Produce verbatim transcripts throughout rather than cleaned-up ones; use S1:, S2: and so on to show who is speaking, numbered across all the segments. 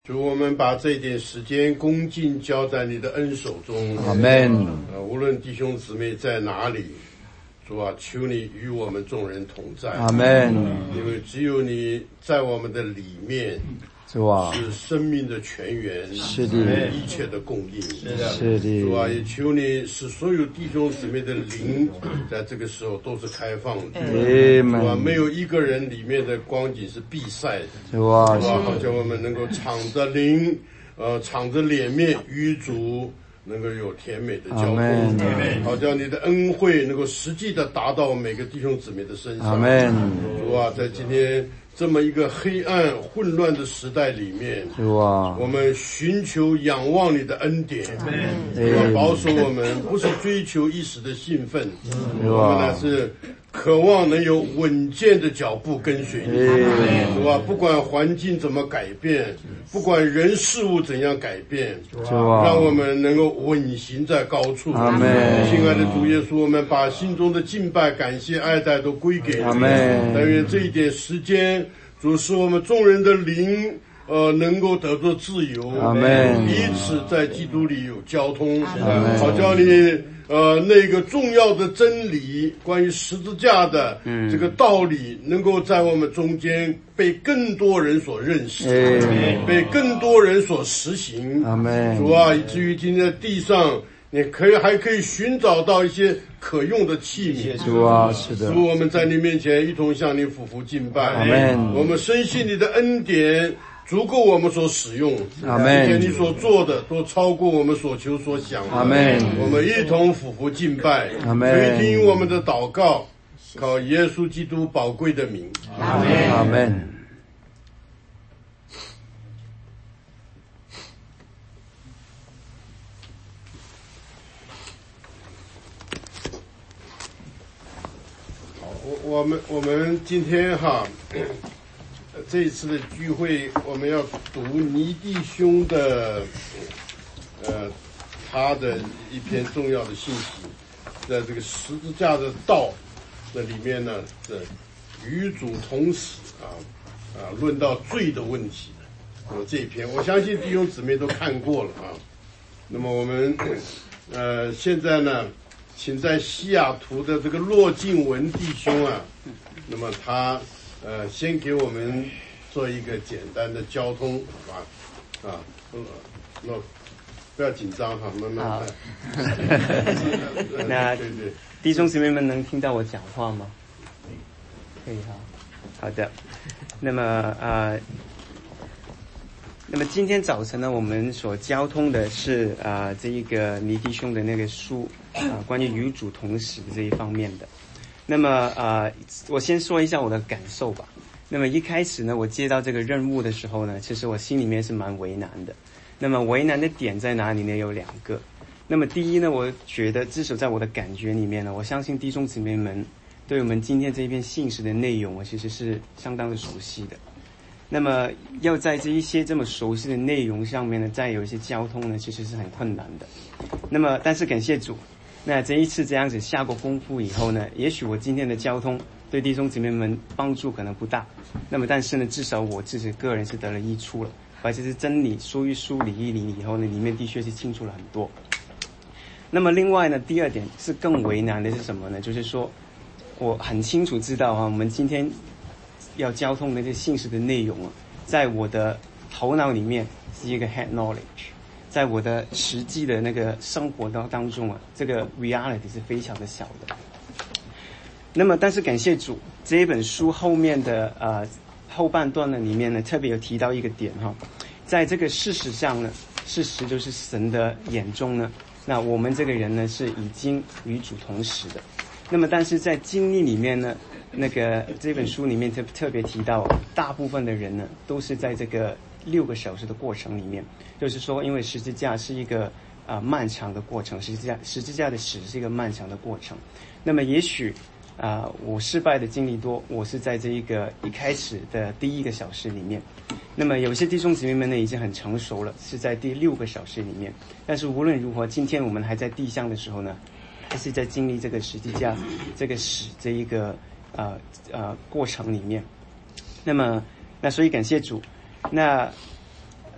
S1: 主，我们把这一点时间恭敬交在你的恩手中。
S2: 阿们。
S1: 呃，无论弟兄姊妹在哪里，主啊，求你与我们众人同在。
S2: 阿们。
S1: 因为只有你在我们的里面，
S2: 主啊，
S1: 是生命的泉源，
S2: 是的，
S1: 一切的供应。
S3: 是的，
S2: 是的。
S1: 主啊，也求你使所有弟兄姊妹的灵，在这个时候都是开放的。主啊，没有一个人里面的光景是闭塞的。
S2: 主啊，
S1: 主啊，好叫我们能够敞着灵，呃，敞着脸面与主能够有甜美的交通，好叫你的恩惠能够实际的达到每个弟兄姊妹的身上。
S2: 阿们。
S1: 主啊，在今天这么一个黑暗混乱的时代里面，
S2: 主啊，
S1: 我们寻求仰望你的恩典，主啊，保守我们，不是追求一时的兴奋，我们乃是渴望能有稳健的脚步跟随你，主啊，不管环境怎么改变，不管人事物怎样改变，让我们能够稳行在高处。
S2: 阿们。
S1: 亲爱的主耶稣，我们把心中的敬拜、感谢、爱戴都归给你。
S2: 阿们。
S1: 但愿这一点时间，主使我们众人的灵，呃，能够得到自由。
S2: 阿们。
S1: 彼此在基督里有交通，好叫你呃那个重要的真理，关于十字架的这个道理，能够在我们中间被更多人所认识，被更多人所实行。
S2: 阿们。
S1: 主啊，以至于今天在地上，你可以还可以寻找到一些可用的器皿。
S2: 主啊，是的。
S1: 主，我们在你面前一同向你俯伏敬拜。
S2: 阿们。
S1: 我们深信你的恩典足够我们所使用。
S2: 阿们。
S1: 并且你所做的都超过我们所求所想。
S2: 阿们。
S1: 我们一同俯伏敬拜。
S2: 阿们。
S1: 垂听我们的祷告，靠耶稣基督宝贵的名。
S2: 阿们。阿们。
S1: 我们我们今天哈，这一次的聚会，我们要读倪弟兄的，呃，他的一篇重要的信息，在这个十字架的道的里面呢，这与主同死啊啊，论到罪的问题的，那么这一篇，我相信弟兄姊妹都看过了啊。那么我们呃现在呢，请在西雅图的这个骆静文弟兄啊，那么他呃先给我们做一个简单的交通，好吧？啊，骆，不要紧张哈，慢慢
S3: 来。那
S1: 对对，
S3: 弟兄姊妹们能听到我讲话吗？可以哈，好的。那么呃。那么今天早晨呢，我们所交通的是啊、呃、这一个倪弟兄的那个书啊、呃，关于与主同死的这一方面的。那么啊、呃，我先说一下我的感受吧。那么一开始呢，我接到这个任务的时候呢，其实我心里面是蛮为难的。那么为难的点在哪里呢？有两个。那么第一呢，我觉得至少在我的感觉里面呢，我相信弟兄姊妹们对我们今天这一篇信息的内容啊，其实是相当的熟悉的。那么要在这一些这么熟悉的内容上面呢，再有一些交通呢，其实是很困难的。那么但是感谢主，那这一次这样子下过功夫以后呢，也许我今天的交通对弟兄姊妹们帮助可能不大，那么但是呢，至少我自己个人是得了益处了，而且是真理梳一梳理一理以后呢，里面的确是清楚了很多。那么另外呢，第二点是更为难的是什么呢？就是说我很清楚知道啊，我们今天要交通的这信息的内容啊，在我的头脑里面是一个 head knowledge， 在我的实际的那个生活当当中啊，这个 reality 是非常的小的。那么但是感谢主，这一本书后面的呃后半段呢里面呢，特别有提到一个点哈，在这个事实上呢，事实就是神的眼中呢，那我们这个人呢是已经与主同死的。那么但是在经历里面呢，那个这本书里面特特别提到，大部分的人呢都是在这个六个小时的过程里面，就是说，因为十字架是一个啊、呃、漫长的过程，十字架十字架的死是一个漫长的过程。那么也许啊、呃、我失败的经历多，我是在这一个一开始的第一个小时里面。那么有些弟兄姊妹们呢已经很成熟了，是在第六个小时里面。但是无论如何，今天我们还在地上的时候呢，还是在经历这个十字架这个死这一个呃呃过程里面。那么那所以感谢主。那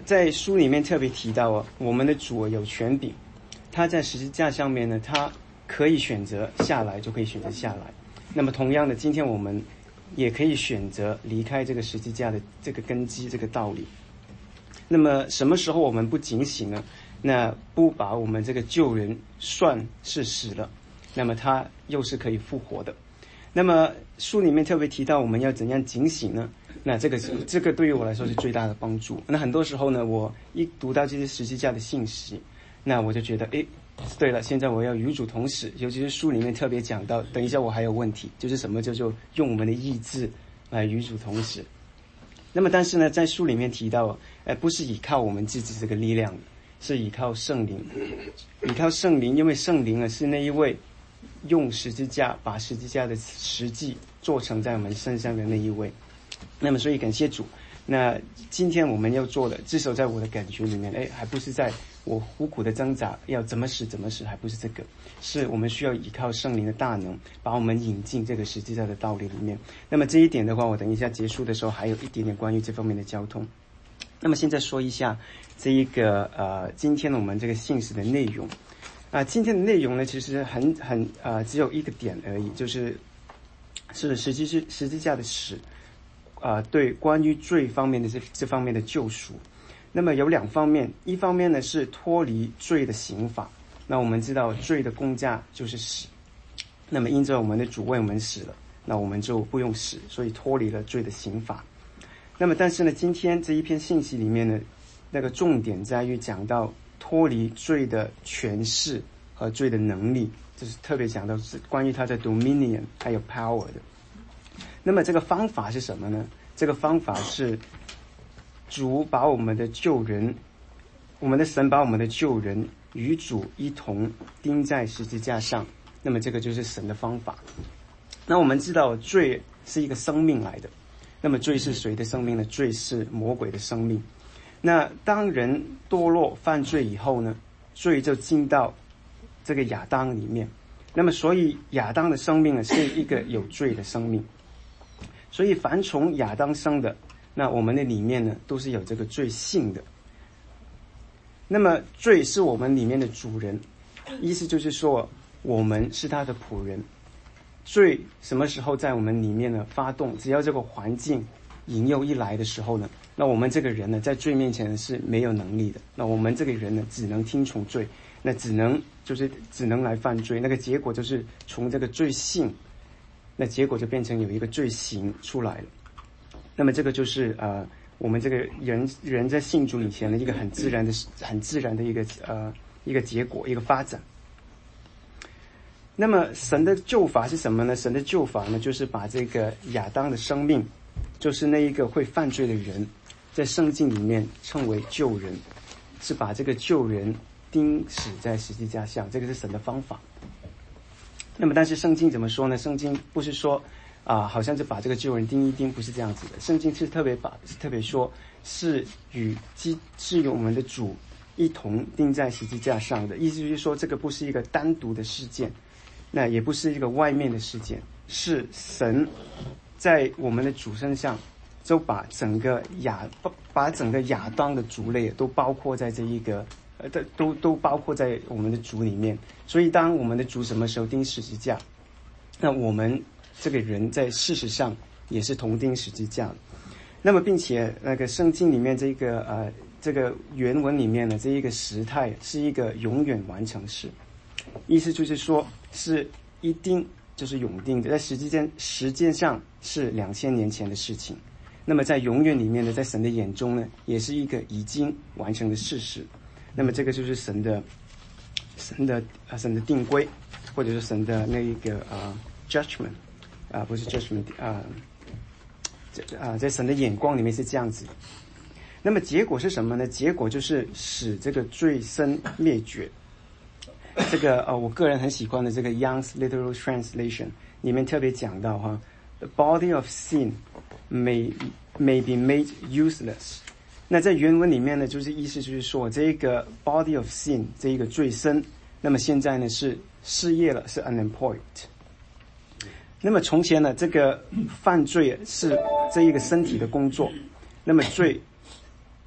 S3: 在书里面特别提到啊，我们的主有权柄，他在十字架上面呢，他可以选择下来就可以选择下来。那么同样的，今天我们也可以选择离开这个十字架的这个根基，这个道理。那么什么时候我们不警醒呢？那不把我们这个旧人算是死了，那么他又是可以复活的。那么书里面特别提到我们要怎样警醒呢？那这个这个对于我来说是最大的帮助。那很多时候呢，我一读到这些十字架的信息，那我就觉得，诶，对了，现在我要与主同死。尤其是书里面特别讲到，等一下我还有问题，就是什么叫做用我们的意志来与主同死。那么但是呢，在书里面提到，呃，不是依靠我们自己这个力量，是依靠圣灵，依靠圣灵，因为圣灵呢是那一位用十字架把十字架的实际做成在我们身上的那一位。那么所以感谢主。那今天我们要做的，至少在我的感觉里面，哎，还不是在我苦苦的挣扎要怎么死怎么死，还不是这个，是我们需要依靠圣灵的大能把我们引进这个十字架的道理里面。那么这一点的话，我等一下结束的时候还有一点点关于这方面的交通。那么现在说一下这一个呃，今天我们这个信息的内容啊、呃，今天的内容呢，其实很很呃，只有一个点而已，就是是实际是十字架的死啊、呃，对关于罪方面的这这方面的救赎。那么有两方面，一方面呢是脱离罪的刑罚。那我们知道罪的工价就是死，那么因着我们的主为我们死了，那我们就不用死，所以脱离了罪的刑罚。那么但是呢，今天这一篇信息里面呢，那个重点在于讲到脱离罪的权势和罪的能力，就是特别讲到是关于它的 dominion 还有 power 的。那么这个方法是什么呢？这个方法是主把我们的旧人，我们的神把我们的旧人与主一同钉在十字架上，那么这个就是神的方法。那我们知道罪是一个生命来的，那么罪是谁的生命呢？罪是魔鬼的生命。那当人堕落犯罪以后呢，罪就进到这个亚当里面，那么所以亚当的生命呢是一个有罪的生命，所以凡从亚当生的，那我们的里面呢都是有这个罪性的。那么罪是我们里面的主人，意思就是说我们是他的仆人。罪什么时候在我们里面呢发动？只要这个环境引诱一来的时候呢，那我们这个人呢在罪面前是没有能力的，那我们这个人呢只能听从罪，那只能就是只能来犯罪，那个结果就是从这个罪性，那结果就变成有一个罪行出来了。那么这个就是呃我们这个人人在信主以前的一个很自然的很自然的一个呃一个结果，一个发展。那么神的救法是什么呢？神的救法呢，就是把这个亚当的生命，就是那一个会犯罪的人，在圣经里面称为救人，是把这个救人钉死在十字架上，这个是神的方法。那么但是圣经怎么说呢？圣经不是说啊、呃，好像就把这个救人钉一钉，不是这样子的。圣经是特别把是特别说是与基是与我们的主一同钉在十字架上的，意思就是说这个不是一个单独的事件，那也不是一个外面的事件，是神在我们的主身上就把整个亚把整个亚当的族类都包括在这一个呃都都包括在我们的主里面。所以当我们的主什么时候钉十字架，那我们这个人在事实上也是同钉十字架的。那么并且那个圣经里面这个呃这个原文里面的这一个时态是一个永远完成式，意思就是说是一定就是永定的，在时间时间上是两千年前的事情，那么在永远里面呢，在神的眼中呢，也是一个已经完成的事实。那么这个就是神的神的啊神的定规，或者是神的那一个啊 judgment 啊不是 judgment 啊啊在神的眼光里面是这样子。那么结果是什么呢？结果就是使这个罪身灭绝。这个呃，我个人很喜欢的这个 Young's Literal Translation 里面特别讲到哈 ，the body of sin may may be made useless。那在原文里面呢，就是意思就是说，这个 body of sin 这一个罪身，那么现在呢是失业了，是 unemployed。那么从前呢，这个犯罪是这一个身体的工作，那么罪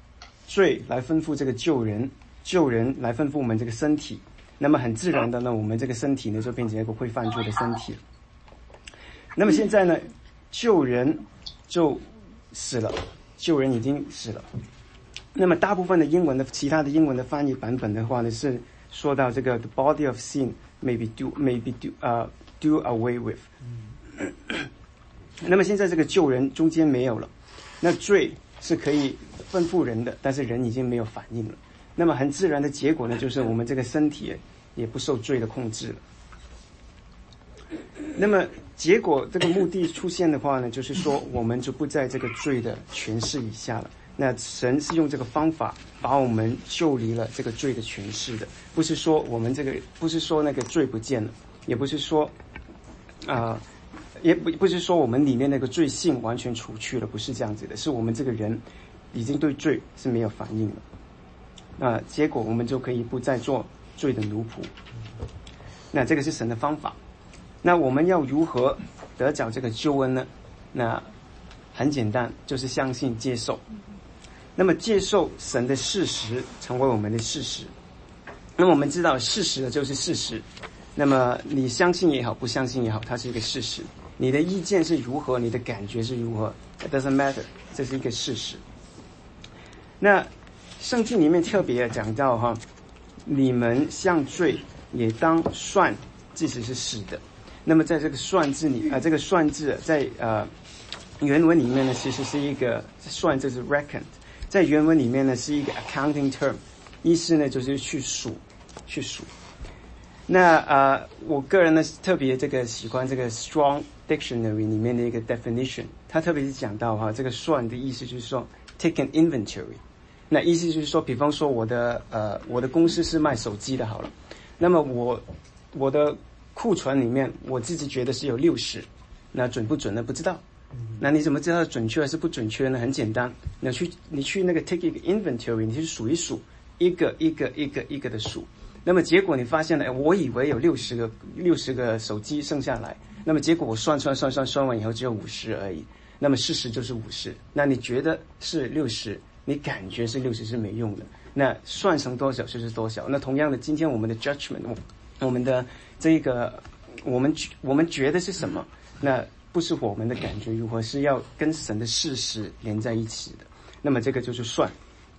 S3: 罪来吩咐这个救人，救人来吩咐我们这个身体，那么很自然的呢，我们这个身体呢就变成一个会犯罪的身体了。那么现在呢，救人就死了，救人已经死了。那么大部分的英文的其他的英文的翻译版本的话呢，是说到这个 the body of sin may be do may be do 呃、uh, do away with。那么现在这个救人中间没有了，那罪是可以吩咐人的，但是人已经没有反应了。那么很自然的结果呢，就是我们这个身体也不受罪的控制了。那么结果这个目的出现的话呢，就是说我们就不在这个罪的权势以下了。那神是用这个方法把我们救离了这个罪的权势的，不是说我们这个不是说那个罪不见了，也不是说啊、呃，也不不是说我们里面那个罪性完全除去了，不是这样子的，是我们这个人已经对罪是没有反应了。那结果我们就可以不再做罪的奴仆。那这个是神的方法。那我们要如何得着这个救恩呢？那很简单，就是相信接受。那么接受神的事实成为我们的事实。那么我们知道事实就是事实，那么你相信也好，不相信也好，它是一个事实。你的意见是如何，你的感觉是如何， it doesn't matter， 这是一个事实。那圣经里面特别讲到哈，你们向罪也当算，即使是死的。那么在这个算字里啊、呃，这个算字在呃原文里面呢，其实是一个算，这是 reckon， 在原文里面呢是一个 accounting term， 意思呢就是去数，去数。那呃，我个人呢特别这个喜欢这个 Strong Dictionary 里面的一个 definition， 它特别是讲到哈，这个算的意思就是说 take an inventory。那意思就是说，比方说我的呃我的公司是卖手机的，好了，那么我我的库存里面我自己觉得是有六十，那准不准呢？不知道。那你怎么知道准确还是不准确呢？很简单，你去你去那个 take 一个 inventory， 你去数一数，一个一个一个一个的数。那么结果你发现了，我以为有六十个六十个手机剩下来，那么结果我算算算算算完以后只有五十而已。那么事实就是五十，那你觉得是六十？你感觉是六十是没用的，那算成多少就是多少。那同样的，今天我们的 judgment， 我们的这个我们我们觉得是什么？那不是我们的感觉如何，是要跟神的事实连在一起的。那么这个就是算。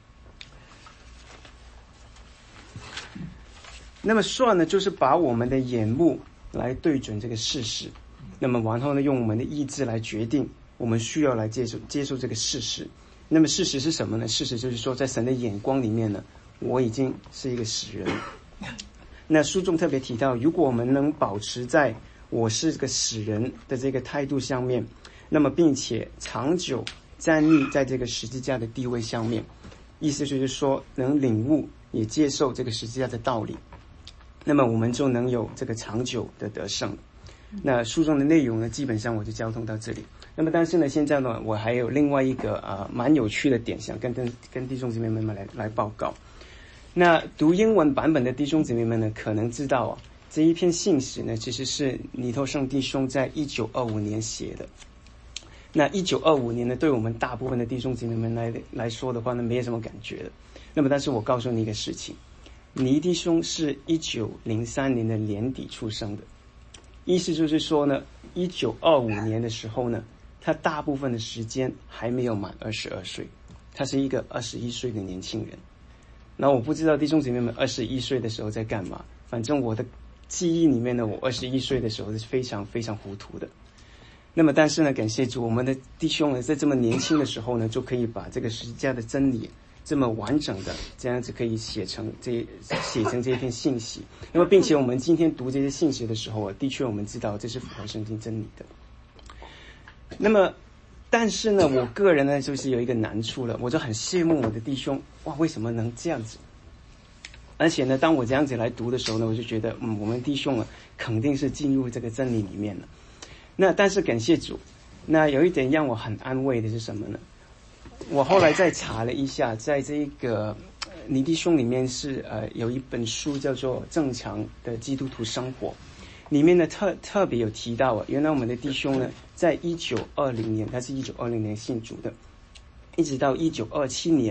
S3: 那么算呢，就是把我们的眼目来对准这个事实，那么然后呢，用我们的意志来决定我们需要来接受接受这个事实。那么事实是什么呢？事实就是说，在神的眼光里面呢，我已经是一个死人。那书中特别提到，如果我们能保持在我是个死人的这个态度上面，那么并且长久站立在这个十字架的地位上面，意思就是说能领悟也接受这个十字架的道理，那么我们就能有这个长久的得胜。那书中的内容呢，基本上我就交通到这里。那么但是呢，现在呢，我还有另外一个呃蛮有趣的点，想跟跟跟弟兄姊妹们来来报告。那读英文版本的弟兄姊妹们呢，可能知道啊，这一篇信史呢，其实是尼托圣弟兄在一九二五年写的。那一九二五年呢，对我们大部分的弟兄姊妹们来来说的话呢，没有什么感觉的。那么但是我告诉你一个事情，尼弟兄是一九零三年的年底出生的，意思就是说呢，一九二五年的时候呢，他大部分的时间还没有满二十二岁，他是一个二十一岁的年轻人。那我不知道弟兄姐妹们二十一岁的时候在干嘛，反正我的记忆里面呢，我二十一岁的时候是非常非常糊涂的。那么但是呢，感谢主，我们的弟兄呢，在这么年轻的时候呢，就可以把这个十字架的真理这么完整的这样子可以写成这写成这一篇信息。那么并且我们今天读这些信息的时候啊，的确我们知道这是符合圣经真理的。那么但是呢，我个人呢就是有一个难处了，我就很羡慕我的弟兄，哇，为什么能这样子？而且呢，当我这样子来读的时候呢，我就觉得嗯，我们弟兄啊肯定是进入这个真理里面了。那但是感谢主，那有一点让我很安慰的是什么呢？我后来再查了一下，在这个尼弟兄里面是呃有一本书叫做《正常的基督徒生活》，里面呢特特别有提到啊，原来我们的弟兄呢，在一九二零年，他是一九二零年信主的，一直到一九二七年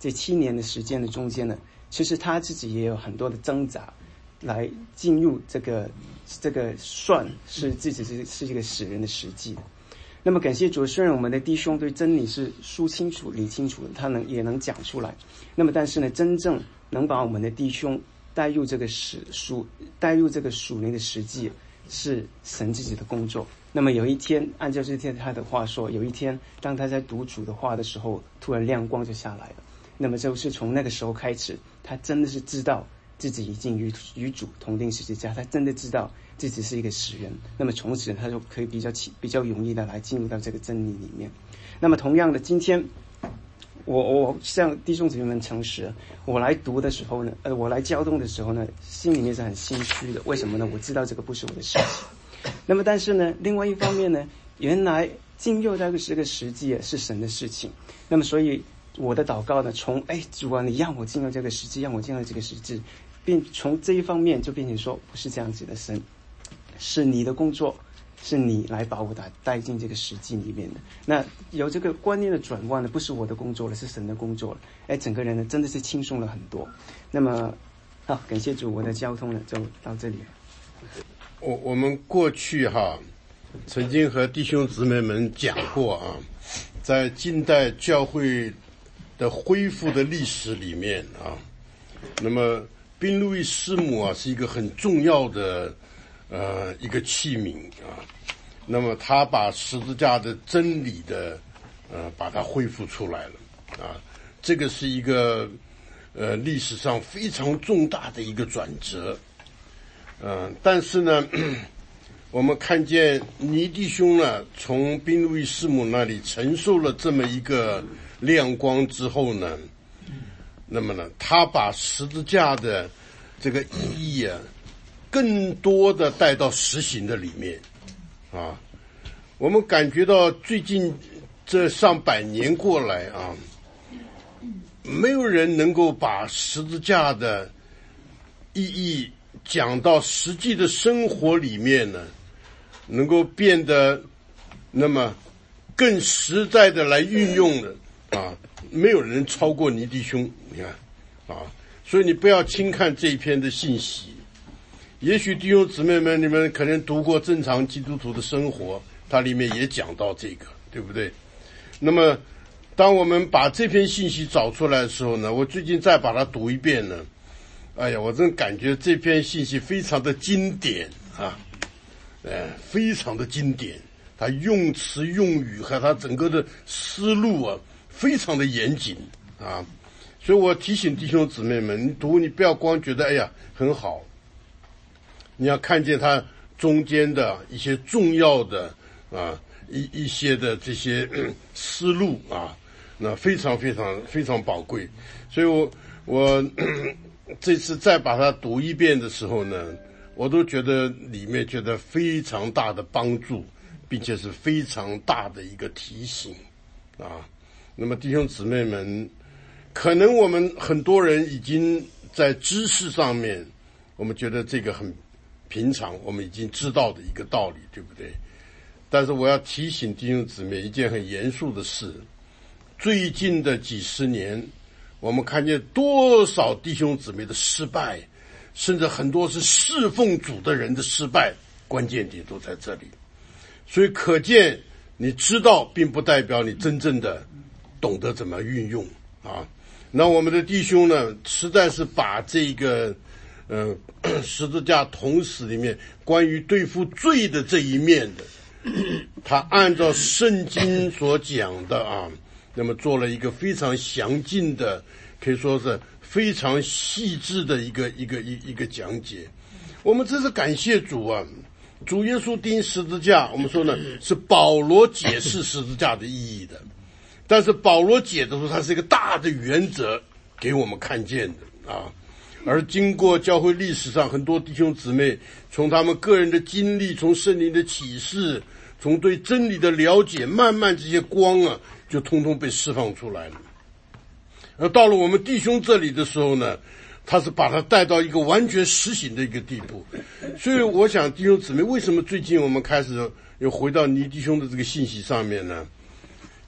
S3: 这七年的时间的中间呢，其实他自己也有很多的挣扎，来进入这个这个算是自己是是一个使人的实际的。那么感谢主，虽然我们的弟兄对真理是说清楚理清楚的，他能也能讲出来，那么但是呢，真正能把我们的弟兄带入这个实属带入这个属灵的实际，是神自己的工作。那么有一天，按照这天他的话说，有一天当他在读主的话的时候，突然亮光就下来了。那么就是从那个时候开始，他真的是知道自己已经与与主同定十字架，他真的知道自己是一个使人。那么从此他就可以比较比较容易的来进入到这个真理里面。那么同样的，今天我我向弟兄姊妹们诚实，我来读的时候呢，呃，我来交通的时候呢，心里面是很心虚的。为什么呢？我知道这个不是我的事情。那么但是呢，另外一方面呢，原来进入这个这个实际是神的事情。那么所以我的祷告呢，从哎主啊，你让我进入这个实际，让我进入这个实际，并从这一方面就变成说，不是这样子的，神是你的工作，是你来把我带带进这个实际里面的。那有这个观念的转换呢，不是我的工作了，是神的工作了。哎，整个人呢真的是轻松了很多。那么好，感谢主，我的交通呢就到这里了。
S1: 我我们过去哈，曾经和弟兄姊妹们讲过啊，在近代教会的恢复的历史里面啊，那么宾路易师母啊是一个很重要的呃一个器皿啊，那么他把十字架的真理的呃把它恢复出来了啊，这个是一个呃历史上非常重大的一个转折。嗯、呃，但是呢，我们看见倪弟兄呢，从宾路易师母那里承受了这么一个亮光之后呢，那么呢，他把十字架的这个意义啊，更多的带到实行的里面啊。我们感觉到最近这上百年过来啊，没有人能够把十字架的意义讲到实际的生活里面呢，能够变得那么更实在的来运用的啊，没有人超过倪弟兄，你看啊，所以你不要轻看这一篇的信息。也许弟兄姊妹们，你们可能读过正常基督徒的生活，它里面也讲到这个，对不对？那么当我们把这篇信息找出来的时候呢，我最近再把它读一遍呢，哎呀，我真感觉这篇信息非常的经典啊，呃，非常的经典，它用词用语和它整个的思路啊，非常的严谨啊，所以我提醒弟兄姊妹们，你读你不要光觉得哎呀很好，你要看见它中间的一些重要的啊一一些的这些、嗯、思路啊，那非常非常非常宝贵，所以我我。这次再把它读一遍的时候呢，我都觉得里面觉得非常大的帮助，并且是非常大的一个提醒啊。那么弟兄姊妹们，可能我们很多人已经在知识上面，我们觉得这个很平常，我们已经知道的一个道理，对不对？但是我要提醒弟兄姊妹一件很严肃的事，最近的几十年，我们看见多少弟兄姊妹的失败，甚至很多是侍奉主的人的失败，关键点都在这里。所以可见你知道并不代表你真正的懂得怎么运用啊。那我们的弟兄呢，实在是把这个呃十字架统史里面关于对付罪的这一面的，他按照圣经所讲的啊，那么做了一个非常详尽的，可以说是非常细致的一个一个一一个讲解。我们真是感谢主啊！主耶稣钉十字架，我们说呢是保罗解释十字架的意义的，但是保罗解的时候，它是一个大的原则给我们看见的啊。而经过教会历史上很多弟兄姊妹，从他们个人的经历，从圣灵的启示，从对真理的了解，慢慢这些光啊，就通通被释放出来了。而到了我们弟兄这里的时候呢，他是把它带到一个完全实行的一个地步。所以我想弟兄姊妹，为什么最近我们开始又回到倪弟兄的这个信息上面呢？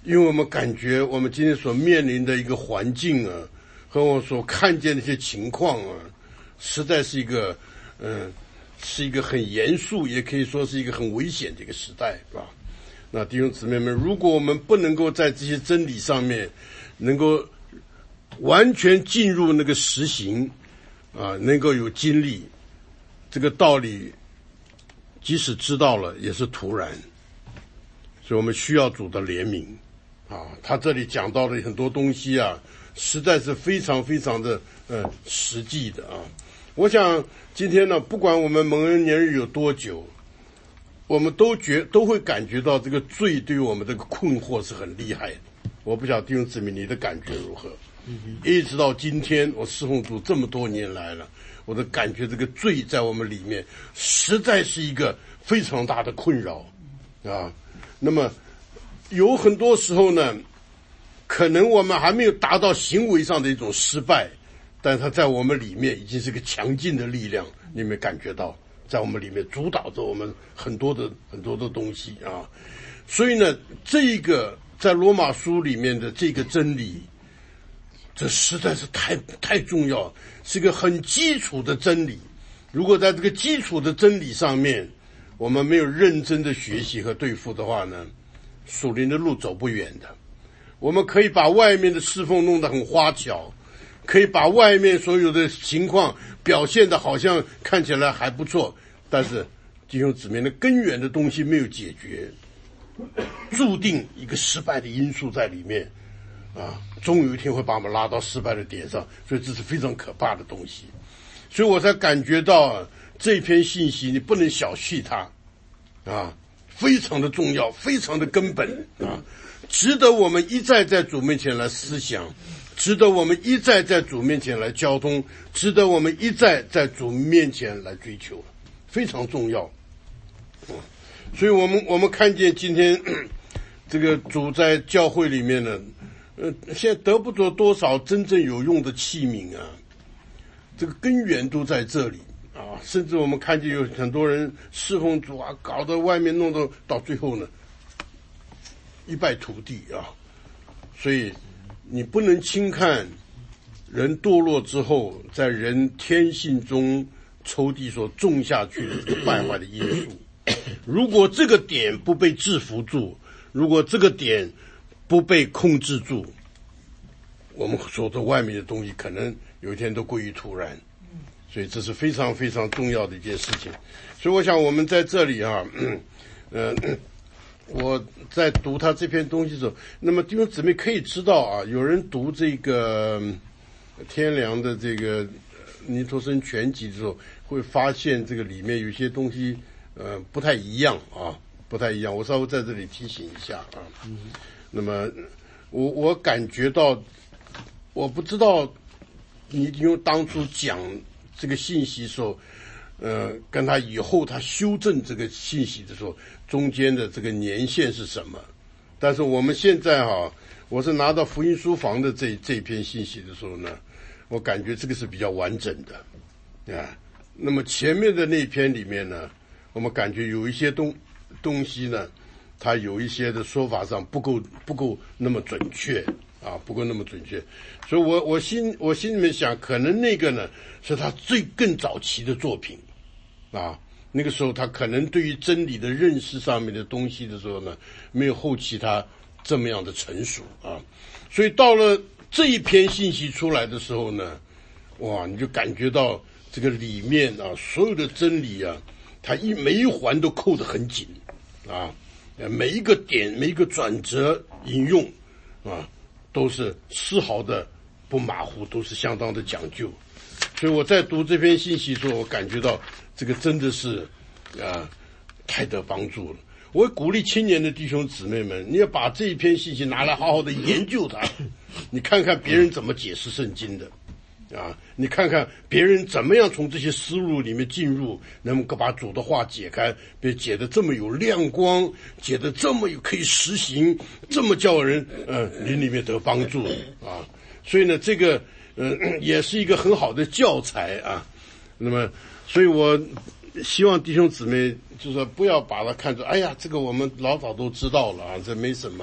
S1: 因为我们感觉我们今天所面临的一个环境啊，和我所看见的一些情况啊，实在是一个嗯、呃，是一个很严肃，也可以说是一个很危险的一个时代，是吧？那弟兄姊妹们，如果我们不能够在这些真理上面能够完全进入那个实行啊，能够有经历，这个道理即使知道了也是徒然。所以我们需要主的怜悯啊，他这里讲到的很多东西啊，实在是非常非常的呃实际的啊。我想今天呢，不管我们蒙恩年日有多久，我们都觉都会感觉到这个罪对于我们这个困惑是很厉害的。我不晓得弟兄姊妹你的感觉如何？一直到今天，我侍奉主这么多年来了，我的感觉这个罪在我们里面实在是一个非常大的困扰啊。那么有很多时候呢，可能我们还没有达到行为上的一种失败，但它在我们里面已经是个强劲的力量，你有没有感觉到在我们里面主导着我们很多的很多的东西啊？所以呢，这个在罗马书里面的这个真理，这实在是太太重要，是个很基础的真理。如果在这个基础的真理上面我们没有认真的学习和对付的话呢，属灵的路走不远的。我们可以把外面的侍奉弄得很花巧，可以把外面所有的情况表现得好像看起来还不错，但是弟兄姊妹的根源的东西没有解决，注定一个失败的因素在里面啊，终有一天会把我们拉到失败的点上，所以这是非常可怕的东西。所以我才感觉到啊，这篇信息你不能小觑它啊，非常的重要，非常的根本啊，值得我们一再在主面前来思想，值得我们一再在主面前来交通，值得我们一再在主面前来追求，非常重要。所以我们我们看见今天这个主在教会里面呢，呃，现在得不着多少真正有用的器皿啊，这个根源都在这里啊。甚至我们看见有很多人侍奉主啊，搞得外面弄得到最后呢一败涂地啊。所以你不能轻看人堕落之后在人天性中抽地所种下去的这个败坏的因素。如果这个点不被制服住，如果这个点不被控制住，我们所在外面的东西可能有一天都归于突然。所以这是非常非常重要的一件事情。所以我想我们在这里啊，呃，我在读他这篇东西的时候，那么弟兄姊妹可以知道啊，有人读这个天良的这个尼陀生全集的时候，会发现这个里面有些东西呃不太一样啊，不太一样。我稍微在这里提醒一下啊。嗯、那么我我感觉到，我不知道你因为当初讲这个信息的时候，呃，跟他以后他修正这个信息的时候，中间的这个年限是什么？但是我们现在哈，我是拿到福音书房的这这篇信息的时候呢，我感觉这个是比较完整的啊。那么前面的那篇里面呢，我们感觉有一些东东西呢，它有一些的说法上不够不够那么准确啊，不够那么准确。所以我我心我心里面想，可能那个呢是他最更早期的作品啊。那个时候他可能对于真理的认识上面的东西的时候呢，没有后期他这么样的成熟啊。所以到了这一篇信息出来的时候呢，哇，你就感觉到这个里面啊，所有的真理啊，它一每一环都扣得很紧啊，每一个点每一个转折引用啊，都是丝毫的不马虎，都是相当的讲究。所以我在读这篇信息的时候，我感觉到这个真的是啊太得帮助了。我鼓励青年的弟兄姊妹们，你要把这一篇信息拿来好好的研究它，你看看别人怎么解释圣经的啊，你看看别人怎么样从这些思路里面进入，能够把主的话解开，别解得这么有亮光，解得这么有可以实行，这么叫人呃灵里面得帮助啊。所以呢，这个呃也是一个很好的教材啊。那么，所以我希望弟兄姊妹就是说不要把它看作，哎呀，这个我们老早都知道了啊，这没什么，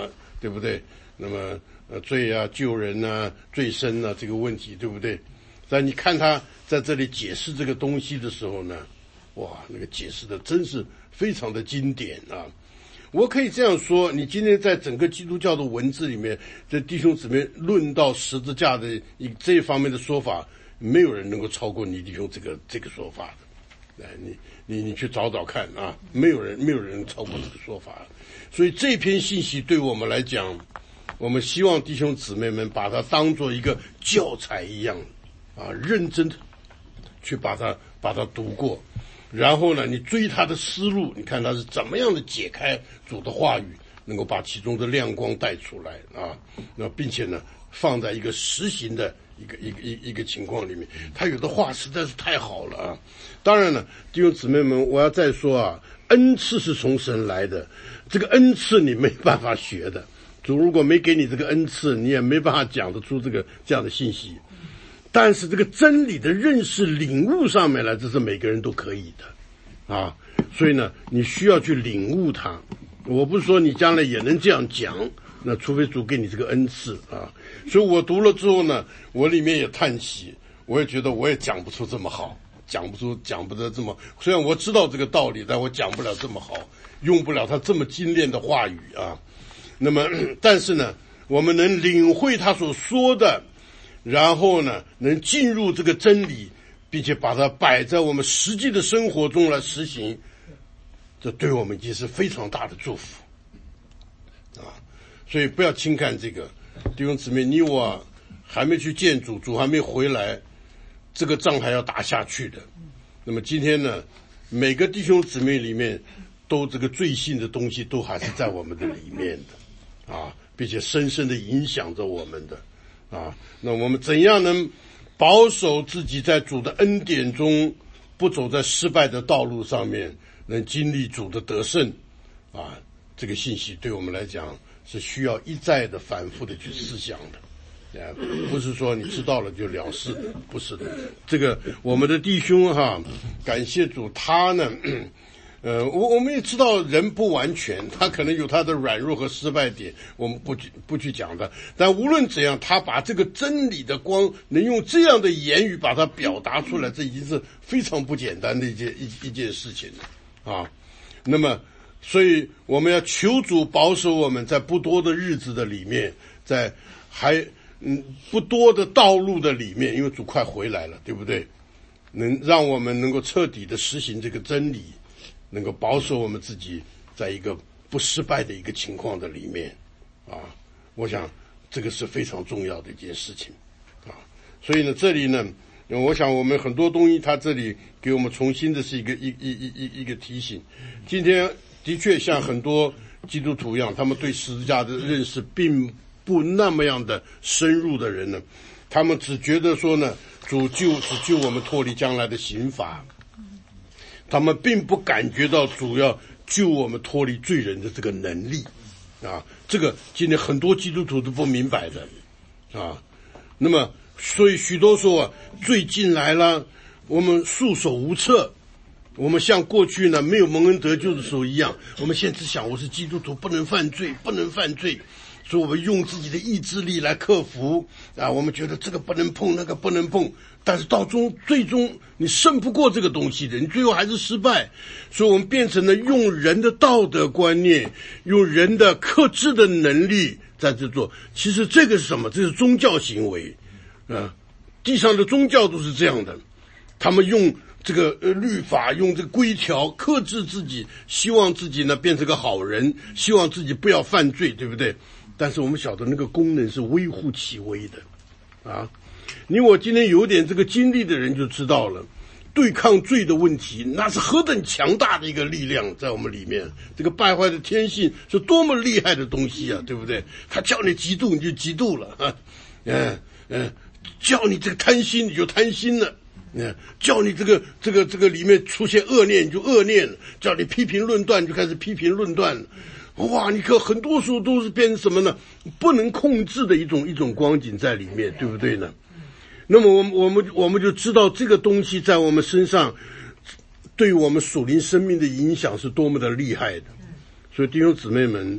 S1: 对不对？那么呃罪啊、救人啊、罪身啊这个问题，对不对？但你看他在这里解释这个东西的时候呢，哇，那个解释的真是非常的经典啊！我可以这样说，你今天在整个基督教的文字里面，这弟兄姊妹论到十字架的一这一方面的说法，没有人能够超过你弟兄这个这个说法的。哎，你你你去找找看啊，没有人没有人超过这个说法。所以这篇信息对我们来讲，我们希望弟兄姊妹们把它当作一个教材一样啊，认真的去把它把它读过。然后呢，你追他的思路，你看他是怎么样的解开主的话语，能够把其中的亮光带出来啊，那并且呢，放在一个实行的一个一个一个一个情况里面，他有的话实在是太好了啊。当然了，弟兄姊妹们，我要再说啊，恩赐是从神来的，这个恩赐你没办法学的，主如果没给你这个恩赐，你也没办法讲得出这个这样的信息。但是这个真理的认识领悟上面来，这是每个人都可以的啊，所以呢你需要去领悟它。我不是说你将来也能这样讲，那除非主给你这个恩赐啊。所以我读了之后呢，我里面也叹息，我也觉得我也讲不出这么好，讲不出讲不得这么，虽然我知道这个道理，但我讲不了这么好，用不了他这么精炼的话语啊。那么但是呢，我们能领会他所说的，然后呢，能进入这个真理，并且把它摆在我们实际的生活中来实行，这对我们已经是非常大的祝福啊！所以不要轻看这个，弟兄姊妹，你我还没去见主，主还没回来，这个仗还要打下去的。那么今天呢，每个弟兄姊妹里面，都这个罪性的东西都还是在我们的里面的啊，并且深深的影响着我们的。啊，那我们怎样能保守自己在主的恩典中，不走在失败的道路上面，能经历主的得胜啊？这个信息对我们来讲是需要一再的反复的去思想的，啊，不是说你知道了就了事，不是的。这个我们的弟兄哈，感谢主，他呢。呃，我我们也知道人不完全，他可能有他的软弱和失败点，我们不去不去讲的。但无论怎样，他把这个真理的光能用这样的言语把它表达出来，这已经是非常不简单的一件一一件事情了啊。那么，所以我们要求主保守我们在不多的日子的里面，在还嗯不多的道路的里面，因为主快回来了，对不对？能让我们能够彻底的实行这个真理。能够保守我们自己在一个不失败的一个情况的里面啊，我想这个是非常重要的一件事情啊。所以呢，这里呢，我想我们很多东西，它这里给我们重新的是一个一一一一一个提醒。今天的确像很多基督徒一样，他们对十字架的认识并不那么样的深入的人呢，他们只觉得说呢，主救只救我们脱离将来的刑罚。他们并不感觉到主要救我们脱离罪人的这个能力啊，这个今天很多基督徒都不明白的啊。那么所以许多说啊，罪进来了，我们束手无策，我们像过去呢没有蒙恩得救的时候一样，我们现在只想我是基督徒，不能犯罪，不能犯罪，所以我们用自己的意志力来克服啊，我们觉得这个不能碰，那个不能碰，但是到终最终你胜不过这个东西的，你最后还是失败。所以我们变成了用人的道德观念，用人的克制的能力在这做。其实这个是什么？这是宗教行为啊，地上的宗教都是这样的，他们用这个呃律法，用这个规条克制自己，希望自己呢变成个好人，希望自己不要犯罪，对不对？但是我们晓得那个功能是微乎其微的啊。你我今天有点这个经历的人就知道了，对抗罪的问题那是何等强大的一个力量在我们里面，这个败坏的天性是多么厉害的东西啊，对不对？他叫你嫉妒你就嫉妒了啊，嗯嗯，叫你这个贪心你就贪心了，嗯，叫你这个这个这个里面出现恶念你就恶念了，叫你批评论断你就开始批评论断了。哇，你可很多时候都是变成什么呢？不能控制的一种一种光景在里面，对不对呢？那么我们我们我们就知道这个东西在我们身上对我们属灵生命的影响是多么的厉害的。所以弟兄姊妹们，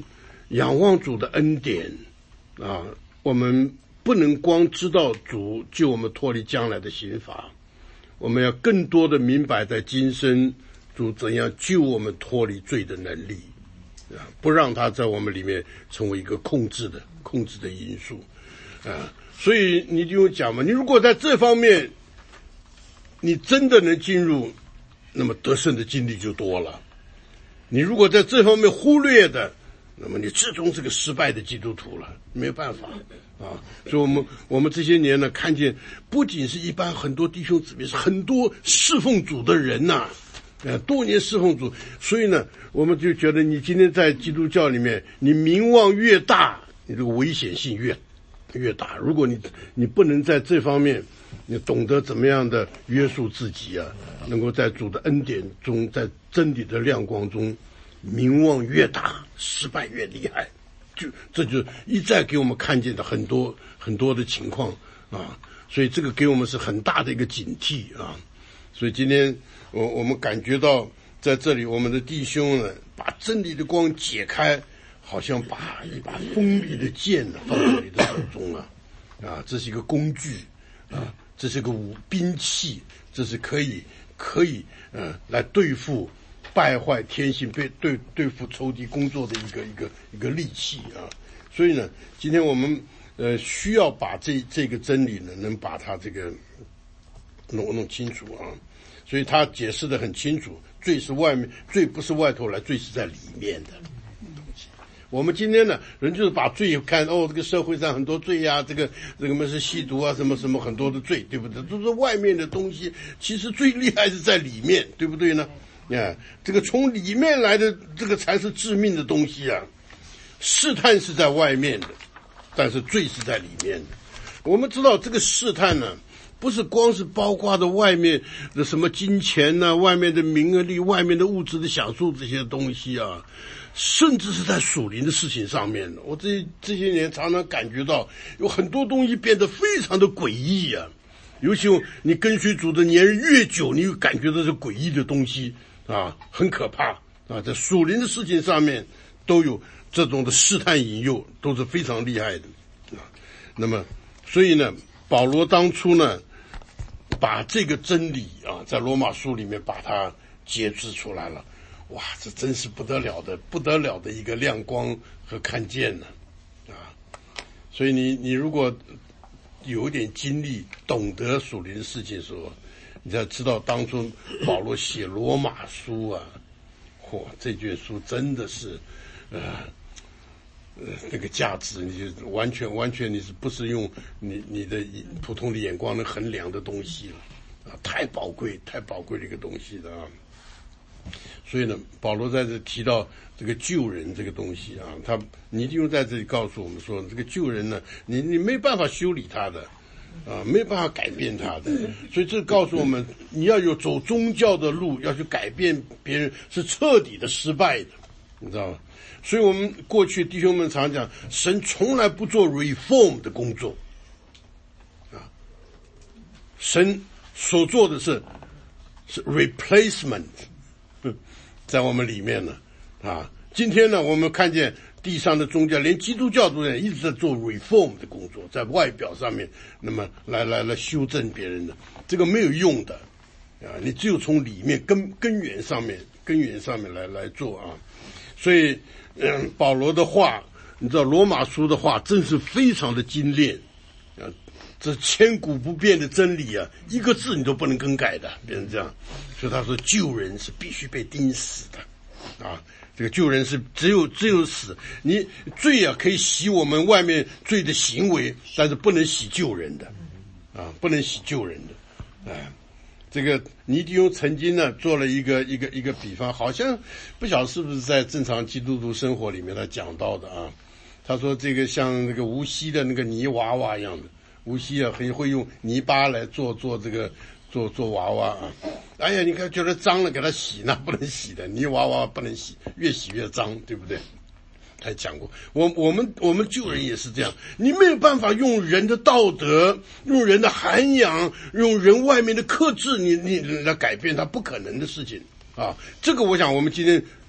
S1: 仰望主的恩典啊，我们不能光知道主救我们脱离将来的刑罚，我们要更多的明白在今生主怎样救我们脱离罪的能力啊，不让它在我们里面成为一个控制的控制的因素啊。所以你就讲嘛，你如果在这方面你真的能进入，那么得胜的经历就多了。你如果在这方面忽略的，那么你最终是个失败的基督徒了，没有办法啊。所以我们我们这些年呢，看见不仅是一般很多弟兄姊妹，是很多侍奉主的人呐、啊，呃，多年侍奉主，所以呢，我们就觉得你今天在基督教里面，你名望越大，你这个危险性越越大。如果你你不能在这方面，你懂得怎么样的约束自己啊，能够在主的恩典中，在真理的亮光中，名望越大，失败越厉害。就这就一再给我们看见的很多很多的情况啊，所以这个给我们是很大的一个警惕啊。所以今天我我们感觉到在这里，我们的弟兄呢，把真理的光解开，好像把一把锋利的剑呢放在你的手中啊，啊，这是一个工具啊，这是个武兵器，这是可以可以呃来对付败坏天性，对对对付仇敌工作的一个一个一个利器啊。所以呢，今天我们呃需要把这这个真理呢，能把它这个弄弄清楚啊。所以他解释得很清楚，罪是外面，罪不是外头来，罪是在里面的东西。我们今天呢，人就是把罪看哦，这个社会上很多罪呀、啊，这个这个什么是吸毒啊，什么什么很多的罪，对不对？都是外面的东西，其实最厉害是在里面，对不对呢？啊，这个从里面来的这个才是致命的东西啊！试探是在外面的，但是罪是在里面的。我们知道这个试探呢，不是光是包括的外面的什么金钱呐、啊、外面的名和利、外面的物质的享受这些东西啊，甚至是在属灵的事情上面。我这这些年常常感觉到有很多东西变得非常的诡异啊，尤其你跟随主的年日越久，你感觉到这诡异的东西。啊，很可怕啊！在属灵的事情上面都有这种的试探引诱，都是非常厉害的啊。那么，所以呢，保罗当初呢，把这个真理啊，在罗马书里面把它揭示出来了。哇，这真是不得了的，不得了的一个亮光和看见呢啊！所以你你如果有一点经历，懂得属灵的事情的时候，你才知道当初保罗写罗马书啊，嚯，这卷书真的是，呃，呃，那个价值，你就完全完全你是不是用你你的普通的眼光能衡量的东西了啊？太宝贵，太宝贵的一个东西了啊！所以呢，保罗在这提到这个救人这个东西啊，他你一定在这里告诉我们说，这个救人呢，你你没办法修理他的。啊，没办法改变他的，所以这告诉我们，你要有走宗教的路，要去改变别人，是彻底的失败的，你知道吗？所以我们过去弟兄们常讲，神从来不做 reform 的工作，啊，神所做的是是 replacement， 在我们里面呢，啊，今天呢，我们看见。地上的宗教，连基督教都在一直在做 reform 的工作，在外表上面，那么来来来修正别人的，这个没有用的，啊，你只有从里面根根源上面根源上面来来做啊。所以，嗯，保罗的话，你知道罗马书的话，真是非常的精炼，啊，这千古不变的真理啊，一个字你都不能更改的，变成这样。所以他说，救人是必须被钉死的，啊。这个救人是只有只有死，你罪啊可以洗我们外面罪的行为，但是不能洗救人的，啊，不能洗救人的，哎，这个尼迪翁曾经呢做了一个一个一个比方，好像不晓得是不是在正常基督徒生活里面他讲到的啊，他说这个像那个无锡的那个泥娃娃一样的，无锡啊很会用泥巴来做做这个。做做娃娃啊，哎呀，你看觉得脏了，给它洗，那不能洗的，泥娃娃不能洗，越洗越脏，对不对？他讲过，我我们我们救人也是这样，你没有办法用人的道德，用人的涵养，用人外面的克制，你你来改变它，不可能的事情啊。这个我想我们今天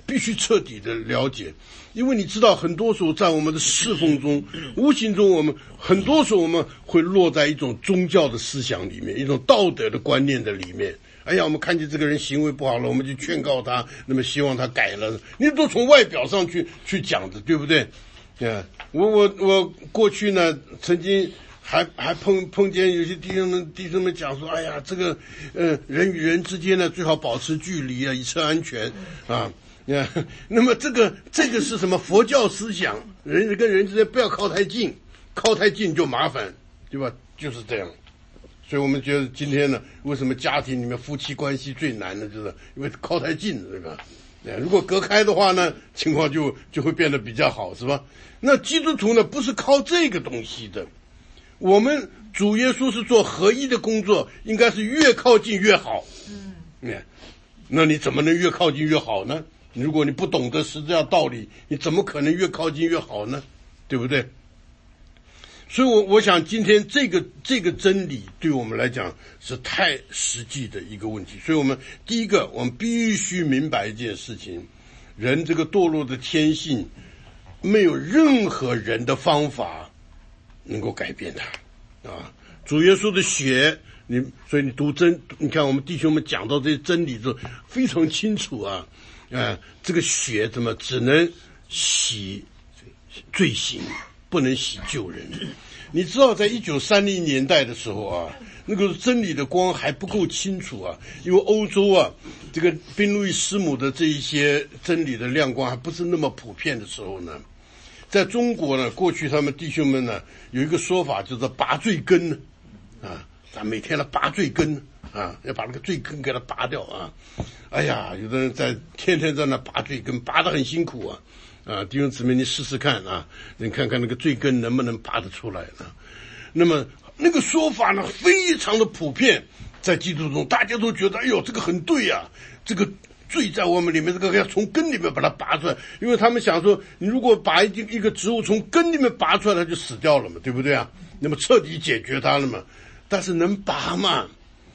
S1: 必须彻底的了解，因为你知道很多时候在我们的侍奉中，无形中我们很多时候我们会落在一种宗教的思想里面，一种道德的观念的里面。哎呀，我们看见这个人行为不好了，我们就劝告他，那么希望他改了。你都从外表上去去讲的，对不对？啊，我我我过去呢，曾经还还碰碰见有些弟兄们弟兄们讲说，哎呀，这个呃人与人之间呢最好保持距离啊，以策安全啊。啊，那么这个这个是什么佛教思想？人跟人之间不要靠太近，靠太近就麻烦，对吧？就是这样。所以我们觉得今天呢，为什么家庭里面夫妻关系最难呢？就是因为靠太近，对吧？如果隔开的话呢，情况就就会变得比较好，是吧？那基督徒呢，不是靠这个东西的。我们主耶稣是做合一的工作，应该是越靠近越好。嗯，那你怎么能越靠近越好呢？如果你不懂得十字架道理，你怎么可能越靠近越好呢？对不对？所以我我想今天这个这个真理对我们来讲是太实际的一个问题。所以我们第一个，我们必须明白一件事情，人这个堕落的天性，没有任何人的方法能够改变它啊！主耶稣的血，你所以你读真，你看我们弟兄们讲到这些真理之后非常清楚啊，啊，这个血怎么只能洗罪行，不能洗救人。你知道在一九三零年代的时候啊，那个真理的光还不够清楚啊，因为欧洲啊，这个宾路易师母的这一些真理的亮光还不是那么普遍的时候呢，在中国呢，过去他们弟兄们呢有一个说法叫做拔罪根呢，啊，咱每天来拔罪根啊，要把那个罪根给它拔掉啊。哎呀，有的人在天天在那拔罪根，拔得很辛苦啊。啊，弟兄姊妹，你试试看啊，你看看那个罪根能不能拔得出来呢？那么那个说法呢，非常的普遍，在基督中，大家都觉得，哎呦，这个很对啊，这个罪在我们里面，这个要从根里面把它拔出来，因为他们想说，你如果把一一个植物从根里面拔出来，它就死掉了嘛，对不对啊？那么彻底解决它了嘛？但是能拔吗？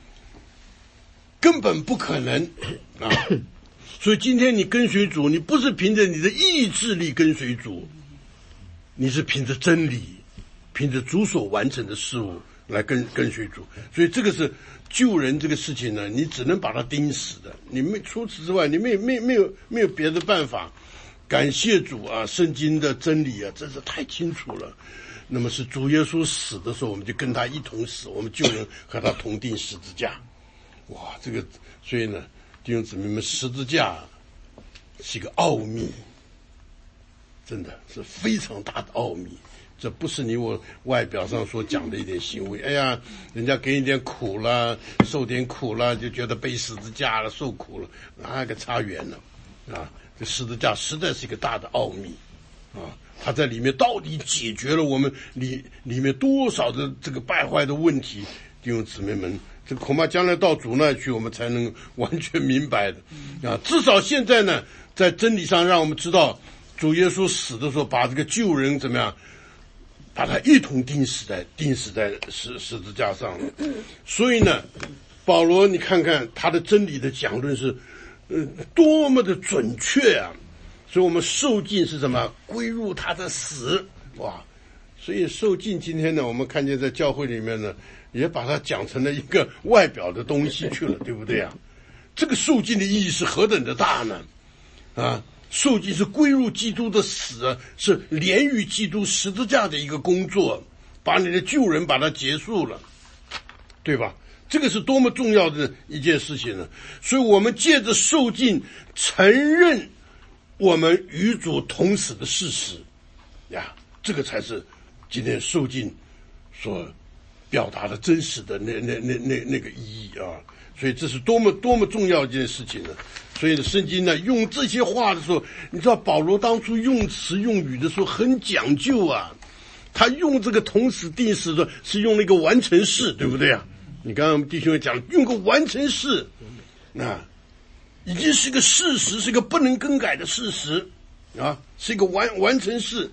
S1: 根本不可能啊！所以今天你跟随主，你不是凭着你的意志力跟随主，你是凭着真理，凭着主所完成的事物来跟跟随主。所以这个是救人这个事情呢，你只能把它钉死的，你没除此之外，你没没没有没有别的办法。感谢主啊，圣经的真理啊，真是太清楚了。那么是主耶稣死的时候，我们就跟他一同死，我们就能和他同钉十字架。哇，这个所以呢，弟兄姊妹们，十字架是一个奥秘，真的是非常大的奥秘。这不是你我外表上所讲的一点行为。哎呀，人家给你点苦了，受点苦了，就觉得背十字架了，受苦了，那个差远了啊！这十字架实在是一个大的奥秘啊！它在里面到底解决了我们里里面多少的这个败坏的问题？弟兄姊妹们，这恐怕将来到主那去，我们才能完全明白的啊！至少现在呢，在真理上让我们知道，主耶稣死的时候，把这个救人怎么样，把他一同钉死在钉死在十十字架上了。所以呢，保罗你看看他的真理的讲论是，呃，多么的准确啊！所以我们受尽是什么？归入他的死，哇！所以受尽今天呢，我们看见在教会里面呢，也把它讲成了一个外表的东西去了，对不对啊？这个受尽的意义是何等的大呢？啊，受尽是归入基督的死，是连于基督十字架的一个工作，把你的救人把它结束了，对吧？这个是多么重要的一件事情呢！所以我们借着受尽承认我们与主同死的事实呀，这个才是今天受尽所表达的真实的那那那那那个意义啊！所以这是多么多么重要一件事情呢！所以圣经呢用这些话的时候，你知道保罗当初用词用语的时候很讲究啊，他用这个同死定死的是用了一个完成式，对不对啊？你刚刚弟兄讲用个完成式，那已经是个事实，是个不能更改的事实啊，是一个完完成式。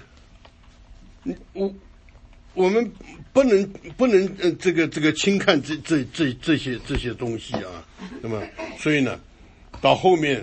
S1: 我我们不能不能呃这个这个轻看这这这这些这些东西啊。那么所以呢，到后面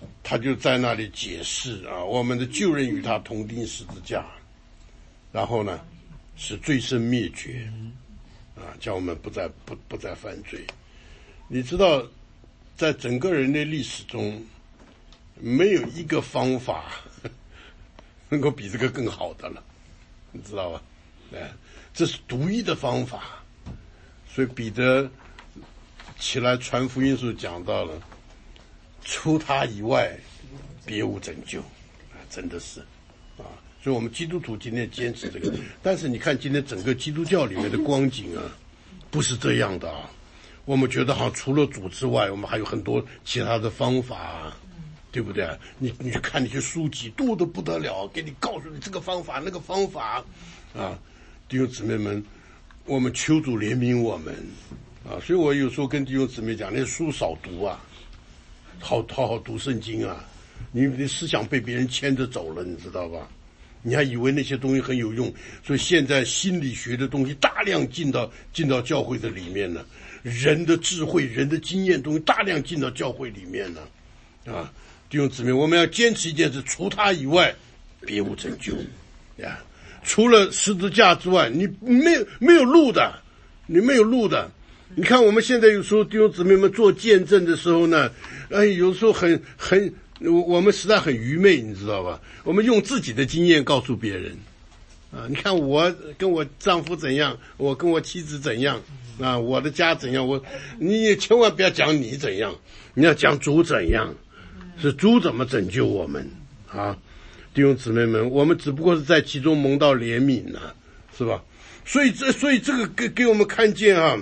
S1: 他就在那里解释啊，我们的旧人与他同钉十字架，然后呢，使罪身灭绝，啊，叫我们不再不不再犯罪。你知道，在整个人类历史中，没有一个方法能够比这个更好的了，你知道吧？哎，这是独一的方法。所以彼得起来传福音时候讲到了，除他以外，别无拯救，真的是啊。所以我们基督徒今天坚持这个，但是你看今天整个基督教里面的光景啊，不是这样的啊。我们觉得好像除了主之外，我们还有很多其他的方法啊，对不对？你你去看那些书籍多得不得了，给你告诉你这个方法那个方法啊。弟兄姊妹们，我们求主怜悯我们啊。所以我有时候跟弟兄姊妹讲，那书少读啊，好好好读圣经啊。你的思想被别人牵着走了，你知道吧？你还以为那些东西很有用，所以现在心理学的东西大量进到进到教会的里面了，人的智慧、人的经验东西大量进到教会里面了，啊，弟兄姊妹，我们要坚持一件事：除他以外，别无拯救，呀，除了十字架之外，你没有没有路的，你没有路的。你看我们现在有时候弟兄姊妹们做见证的时候呢，哎，有时候很很。我我们实在很愚昧，你知道吧？我们用自己的经验告诉别人，啊，你看我跟我丈夫怎样，我跟我妻子怎样，啊，我的家怎样，我你也千万不要讲你怎样，你要讲主怎样，是主怎么拯救我们啊，弟兄姊妹们，我们只不过是在其中蒙到怜悯呢、啊，是吧？所以这所以这个给给我们看见啊，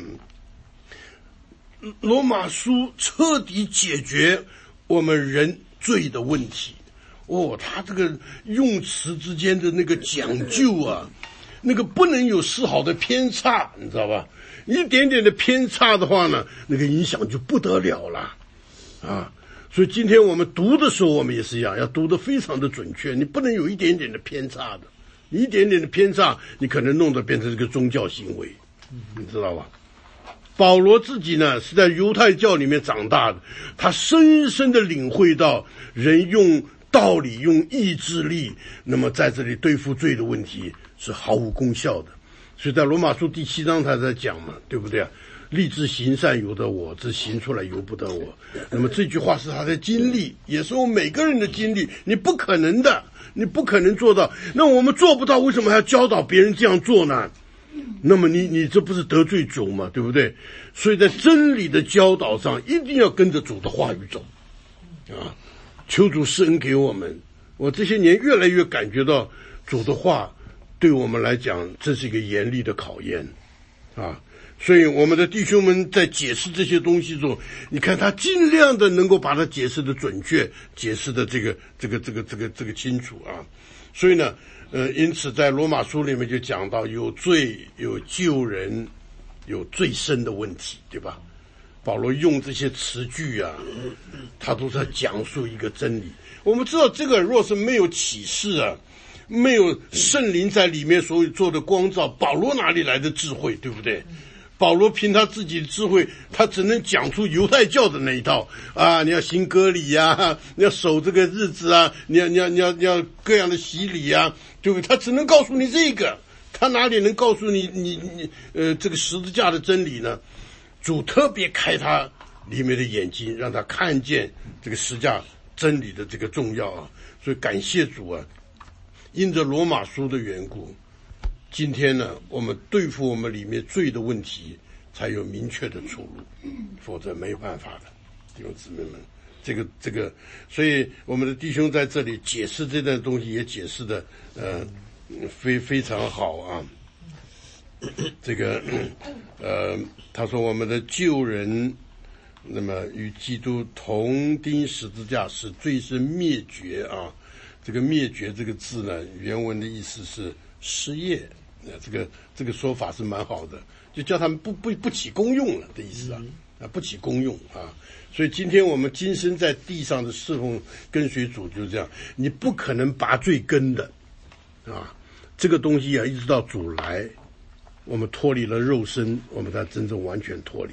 S1: 罗马书彻底解决我们人罪的问题，哦，他这个用词之间的那个讲究啊，那个不能有丝毫的偏差，你知道吧？一点点的偏差的话呢，那个影响就不得了了，啊！所以今天我们读的时候，我们也是一样，要读得非常的准确，你不能有一点点的偏差的，一点点的偏差，你可能弄得变成这个宗教行为，你知道吧？保罗自己呢是在犹太教里面长大的，他深深的领会到人用道理用意志力，那么在这里对付罪的问题是毫无功效的。所以在罗马书第七章他在讲嘛，对不对啊？立志行善由得我，只行出来由不得我。那么这句话是他的经历，也是我们每个人的经历，你不可能的，你不可能做到。那我们做不到，为什么还要教导别人这样做呢？那么你你这不是得罪主吗？对不对？所以在真理的教导上一定要跟着主的话语走啊！求主施恩给我们。我这些年越来越感觉到主的话对我们来讲这是一个严厉的考验啊！所以我们的弟兄们在解释这些东西的时候，你看他尽量的能够把它解释的准确，解释的这个这个这个这个这个清楚啊！所以呢呃，因此在罗马书里面就讲到有罪、有救人、有罪身的问题，对吧？保罗用这些词句啊，他都在讲述一个真理。我们知道这个若是没有启示啊，没有圣灵在里面所做的光照，保罗哪里来的智慧，对不对？保罗凭他自己的智慧，他只能讲出犹太教的那一套啊，你要行割礼啊，你要守这个日子啊，你要你要你要你要各样的洗礼啊，对不对？他只能告诉你这个，他哪里能告诉你你你呃这个十字架的真理呢？主特别开他里面的眼睛，让他看见这个十字架真理的这个重要啊！所以感谢主啊，因着罗马书的缘故。今天呢，我们对付我们里面罪的问题，才有明确的出路，否则没有办法的，弟兄姊妹们，这个这个，所以我们的弟兄在这里解释这段东西，也解释的呃非非常好啊。这个呃，他说我们的旧人，那么与基督同钉十字架，使罪身灭绝啊。这个灭绝这个字呢，原文的意思是失业。这个这个说法是蛮好的，就叫他们不不不起功用了的意思啊，啊不起功用啊。所以今天我们今生在地上的侍奉跟随主就是这样，你不可能拔罪根的啊。这个东西啊，一直到主来，我们脱离了肉身，我们才真正完全脱离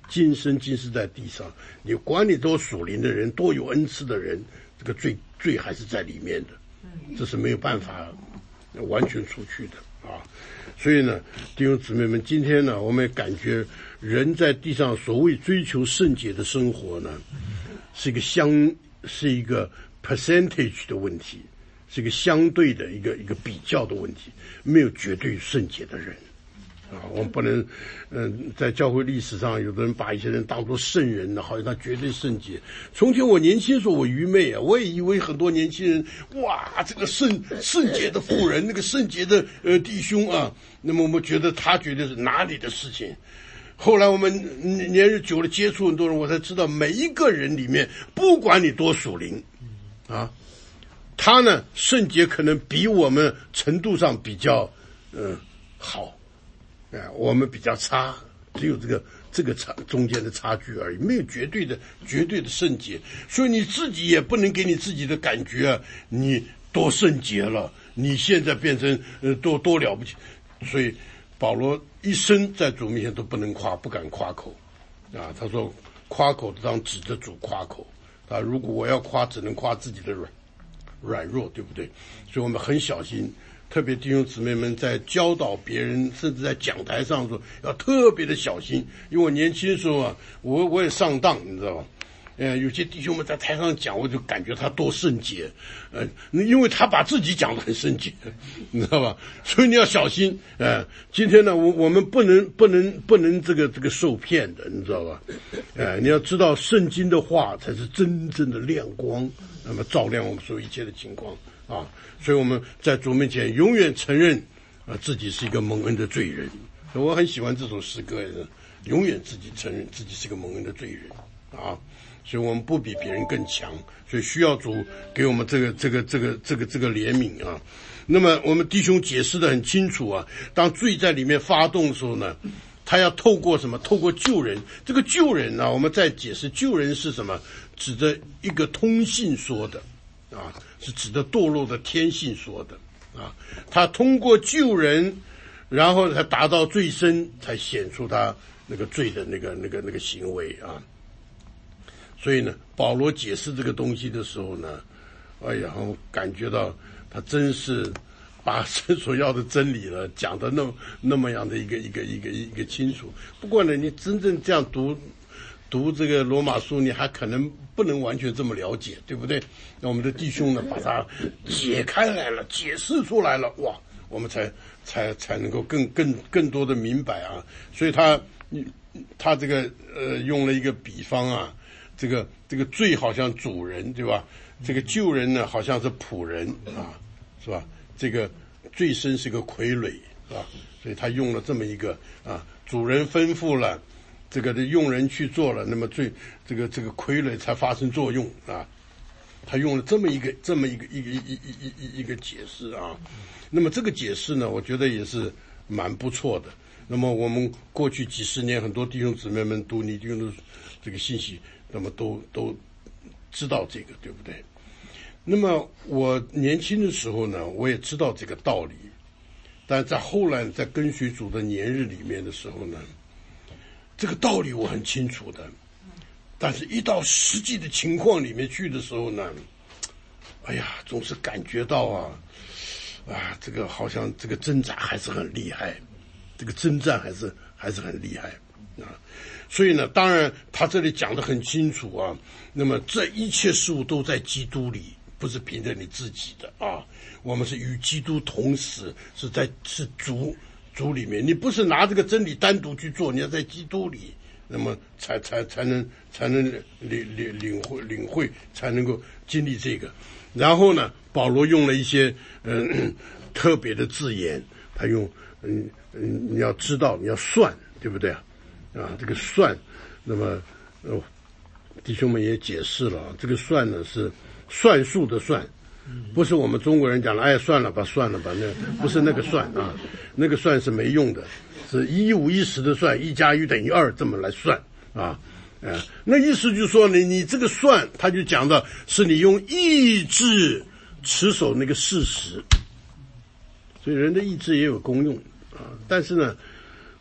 S1: 今生今世在地上，你管你多属灵的人，多有恩赐的人，这个罪罪还是在里面的，这是没有办法完全除去的啊。所以呢，弟兄姊妹们，今天呢，我们也感觉人在地上所谓追求圣洁的生活呢，是一个相是一个 percentage 的问题，是一个相对的一个一个比较的问题，没有绝对圣洁的人啊。我们不能，嗯，在教会历史上，有的人把一些人当作圣人呢，好像他绝对圣洁。从前我年轻的时候，我愚昧啊，我也以为很多年轻人，哇，这个圣圣洁的妇人，那个圣洁的呃弟兄啊，那么我们觉得他觉得是哪里的事情。后来我们年日久了，接触很多人，我才知道每一个人里面，不管你多属灵，啊，他呢圣洁可能比我们程度上比较嗯、呃、好，哎、呃，我们比较差，只有这个这个差中间的差距而已，没有绝对的绝对的圣洁，所以你自己也不能给你自己的感觉啊，你多圣洁了，你现在变成呃多多了不起，所以保罗一生在主面前都不能夸，不敢夸口，啊，他说夸口当指着主夸口，啊，如果我要夸，只能夸自己的软软弱，对不对？所以我们很小心，特别弟兄姊妹们在教导别人，甚至在讲台上说，要特别的小心。因为我年轻的时候啊，我我也上当，你知道吧？呃，有些弟兄们在台上讲，我就感觉他多圣洁，呃，因为他把自己讲得很圣洁，你知道吧？所以你要小心，呃，今天呢，我我们不能不能不能这个这个受骗的，你知道吧？呃，你要知道圣经的话才是真正的亮光，那么照亮我们所有一切的情况啊。所以我们在主面前永远承认啊、呃、自己是一个蒙恩的罪人。我很喜欢这首诗歌，永远自己承认自己是个蒙恩的罪人啊。所以我们不比别人更强，所以需要主给我们这个这个这个这个这个怜悯啊。那么我们弟兄解释得很清楚啊，当罪在里面发动的时候呢，他要透过什么？透过救人。这个救人呢、啊，我们再解释，救人是什么？指着一个通性说的啊，是指着堕落的天性说的啊。他通过救人，然后才达到最深，才显出他那个罪的那个那个那个行为啊。所以呢，保罗解释这个东西的时候呢，哎呀，我感觉到他真是把神所要的真理了讲的那么那么样的一个一个一个一个清楚。不过呢，你真正这样读读这个罗马书，你还可能不能完全这么了解，对不对？那我们的弟兄呢，把它解开来了，解释出来了，哇，我们才才才能够更更更多的明白啊。所以他他这个呃用了一个比方啊。这个这个罪好像主人，对吧？这个救人呢，好像是仆人啊，是吧？这个罪身是个傀儡，是吧？所以他用了这么一个啊，主人吩咐了，这个的用人去做了，那么罪这个这个傀儡才发生作用啊。他用了这么一个这么一个一个一一一一一个解释啊。那么这个解释呢，我觉得也是蛮不错的。那么我们过去几十年，很多弟兄姊妹们读你弟兄的这个信息。那么都都知道这个，对不对？那么我年轻的时候呢，我也知道这个道理，但在后来在跟随主的年日里面的时候呢，这个道理我很清楚的，但是一到实际的情况里面去的时候呢，哎呀，总是感觉到啊啊，这个好像这个挣扎还是很厉害，这个征战还是还是很厉害啊。所以呢，当然他这里讲得很清楚啊。那么这一切事物都在基督里，不是凭着你自己的啊。我们是与基督同死，是在是主主里面。你不是拿这个真理单独去做，你要在基督里，那么才才才能才能领领领会领会，才能够经历这个。然后呢，保罗用了一些嗯特别的字眼，他用嗯嗯你要知道，你要算，对不对啊？啊，这个算，那么呃，弟兄们也解释了，这个算呢是算术的算，不是我们中国人讲了，哎，算了吧，算了吧，那不是那个算啊，那个算是没用的，是一五一十的算，一加一等于二这么来算啊，呃，那意思就是说你你这个算，他就讲到是你用意志持守那个事实，所以人的意志也有功用啊，但是呢。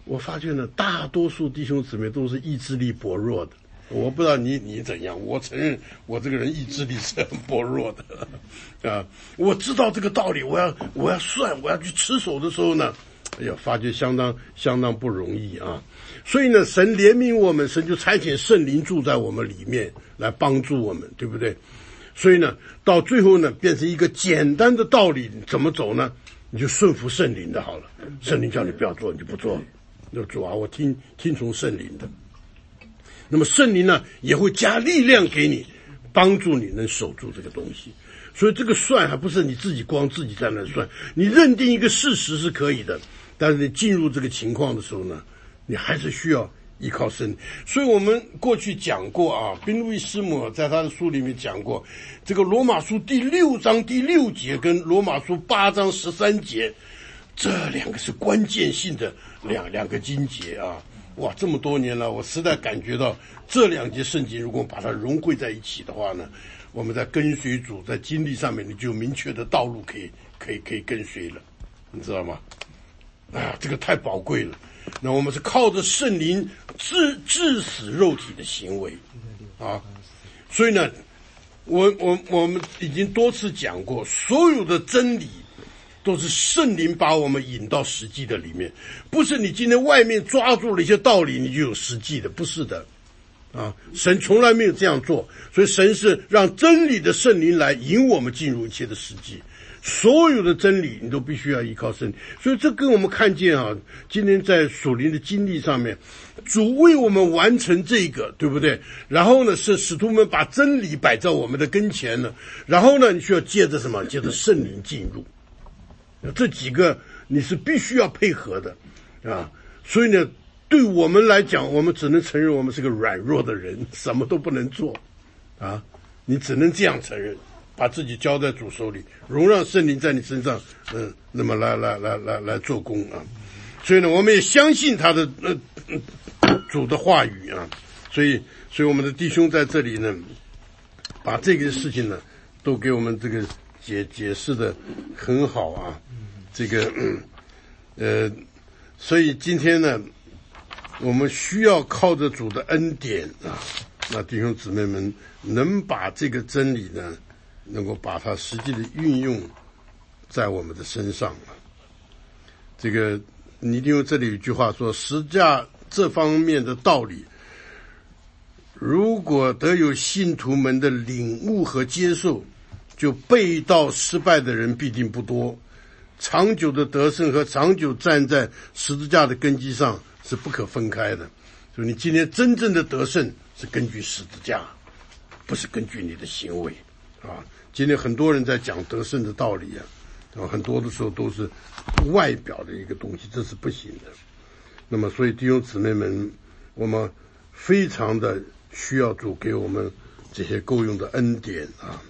S1: 我发觉呢，大多数弟兄姊妹都是意志力薄弱的。我不知道你你怎样，我承认我这个人意志力是很薄弱的啊。我知道这个道理，我要我要算，我要去持守的时候呢，哎呀，发觉相当相当不容易啊。所以呢，神怜悯我们，神就差遣圣灵住在我们里面来帮助我们，对不对？所以呢，到最后呢，变成一个简单的道理，怎么走呢？你就顺服圣灵的好了。圣灵叫你不要做，你就不做。那主啊，我听听从圣灵的。那么圣灵呢，也会加力量给你，帮助你能守住这个东西。所以这个算还不是你自己光自己在那算，你认定一个事实是可以的，但是你进入这个情况的时候呢，你还是需要依靠圣灵。所以我们过去讲过啊，宾路易师母在他的书里面讲过，这个罗马书第六章第六节跟罗马书八章十三节，这两个是关键性的两两个经节啊。哇，这么多年了，我实在感觉到这两节圣经如果把它融汇在一起的话呢，我们在跟随主在经历上面你就有明确的道路可以可以可以跟随了，你知道吗？啊，这个太宝贵了。那我们是靠着圣灵治治死肉体的行为啊，所以呢，我我我们已经多次讲过，所有的真理都是圣灵把我们引到实际的里面，不是你今天外面抓住了一些道理你就有实际的，不是的啊，神从来没有这样做。所以神是让真理的圣灵来引我们进入一切的实际，所有的真理你都必须要依靠圣灵。所以这跟我们看见啊，今天在属灵的经历上面，主为我们完成这个，对不对？然后呢，是使徒们把真理摆在我们的跟前呢，然后呢，你需要借着什么？借着圣灵进入。这几个你是必须要配合的啊，所以呢，对我们来讲，我们只能承认我们是个软弱的人，什么都不能做啊，你只能这样承认，把自己交在主手里，容让圣灵在你身上，嗯、呃，那么来来来来来做工啊。所以呢，我们也相信他的呃主的话语啊，所以所以我们的弟兄在这里呢，把这个事情呢，都给我们这个解解释的很好啊。这个呃，所以今天呢，我们需要靠着主的恩典啊，那弟兄姊妹们能把这个真理呢，能够把它实际的运用在我们的身上啊。这个你一定有这里有一句话说，十架这方面的道理，如果得有信徒们的领悟和接受，就背道失败的人必定不多。长久的得胜和长久站在十字架的根基上是不可分开的。所以你今天真正的得胜是根据十字架，不是根据你的行为啊。今天很多人在讲得胜的道理啊，啊，很多的时候都是外表的一个东西，这是不行的。那么所以弟兄姊妹们，我们非常的需要主给我们这些够用的恩典啊。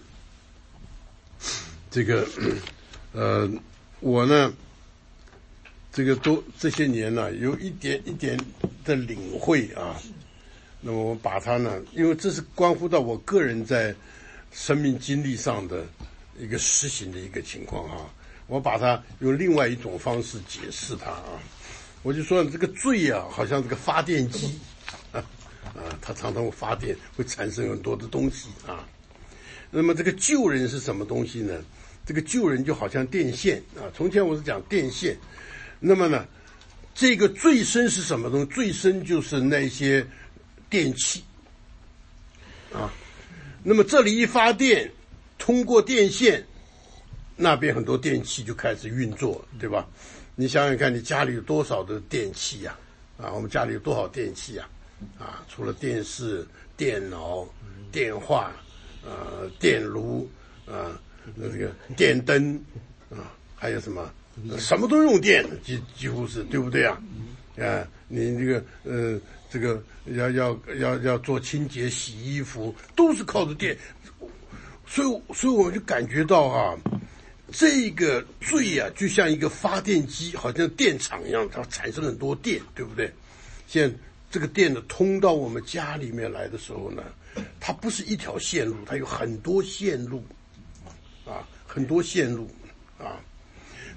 S1: 这个呃我呢，这个都这些年呢、啊，有一点一点的领会啊。那么我把它呢，因为这是关乎到我个人在生命经历上的一个实行的一个情况啊，我把它用另外一种方式解释它啊。我就说这个罪啊，好像这个发电机啊啊，它常常会发电，会产生很多的东西啊。那么这个救人是什么东西呢？这个救人就好像电线啊，从前我是讲电线。那么呢，这个最深是什么东西？最深就是那些电器啊。那么这里一发电，通过电线，那边很多电器就开始运作，对吧？你想想看，你家里有多少的电器呀？啊，我们家里有多少电器呀？啊，除了电视、电脑、电话、呃，电炉啊。那这个电灯啊，还有什么，什么都用电，几几乎是，对不对啊？啊，你这个呃，这个要要要要做清洁、洗衣服，都是靠着电。所以，所以我就感觉到啊，这个罪啊，就像一个发电机，好像电厂一样，它产生很多电，对不对？现在这个电呢，通到我们家里面来的时候呢，它不是一条线路，它有很多线路。啊，很多线路啊，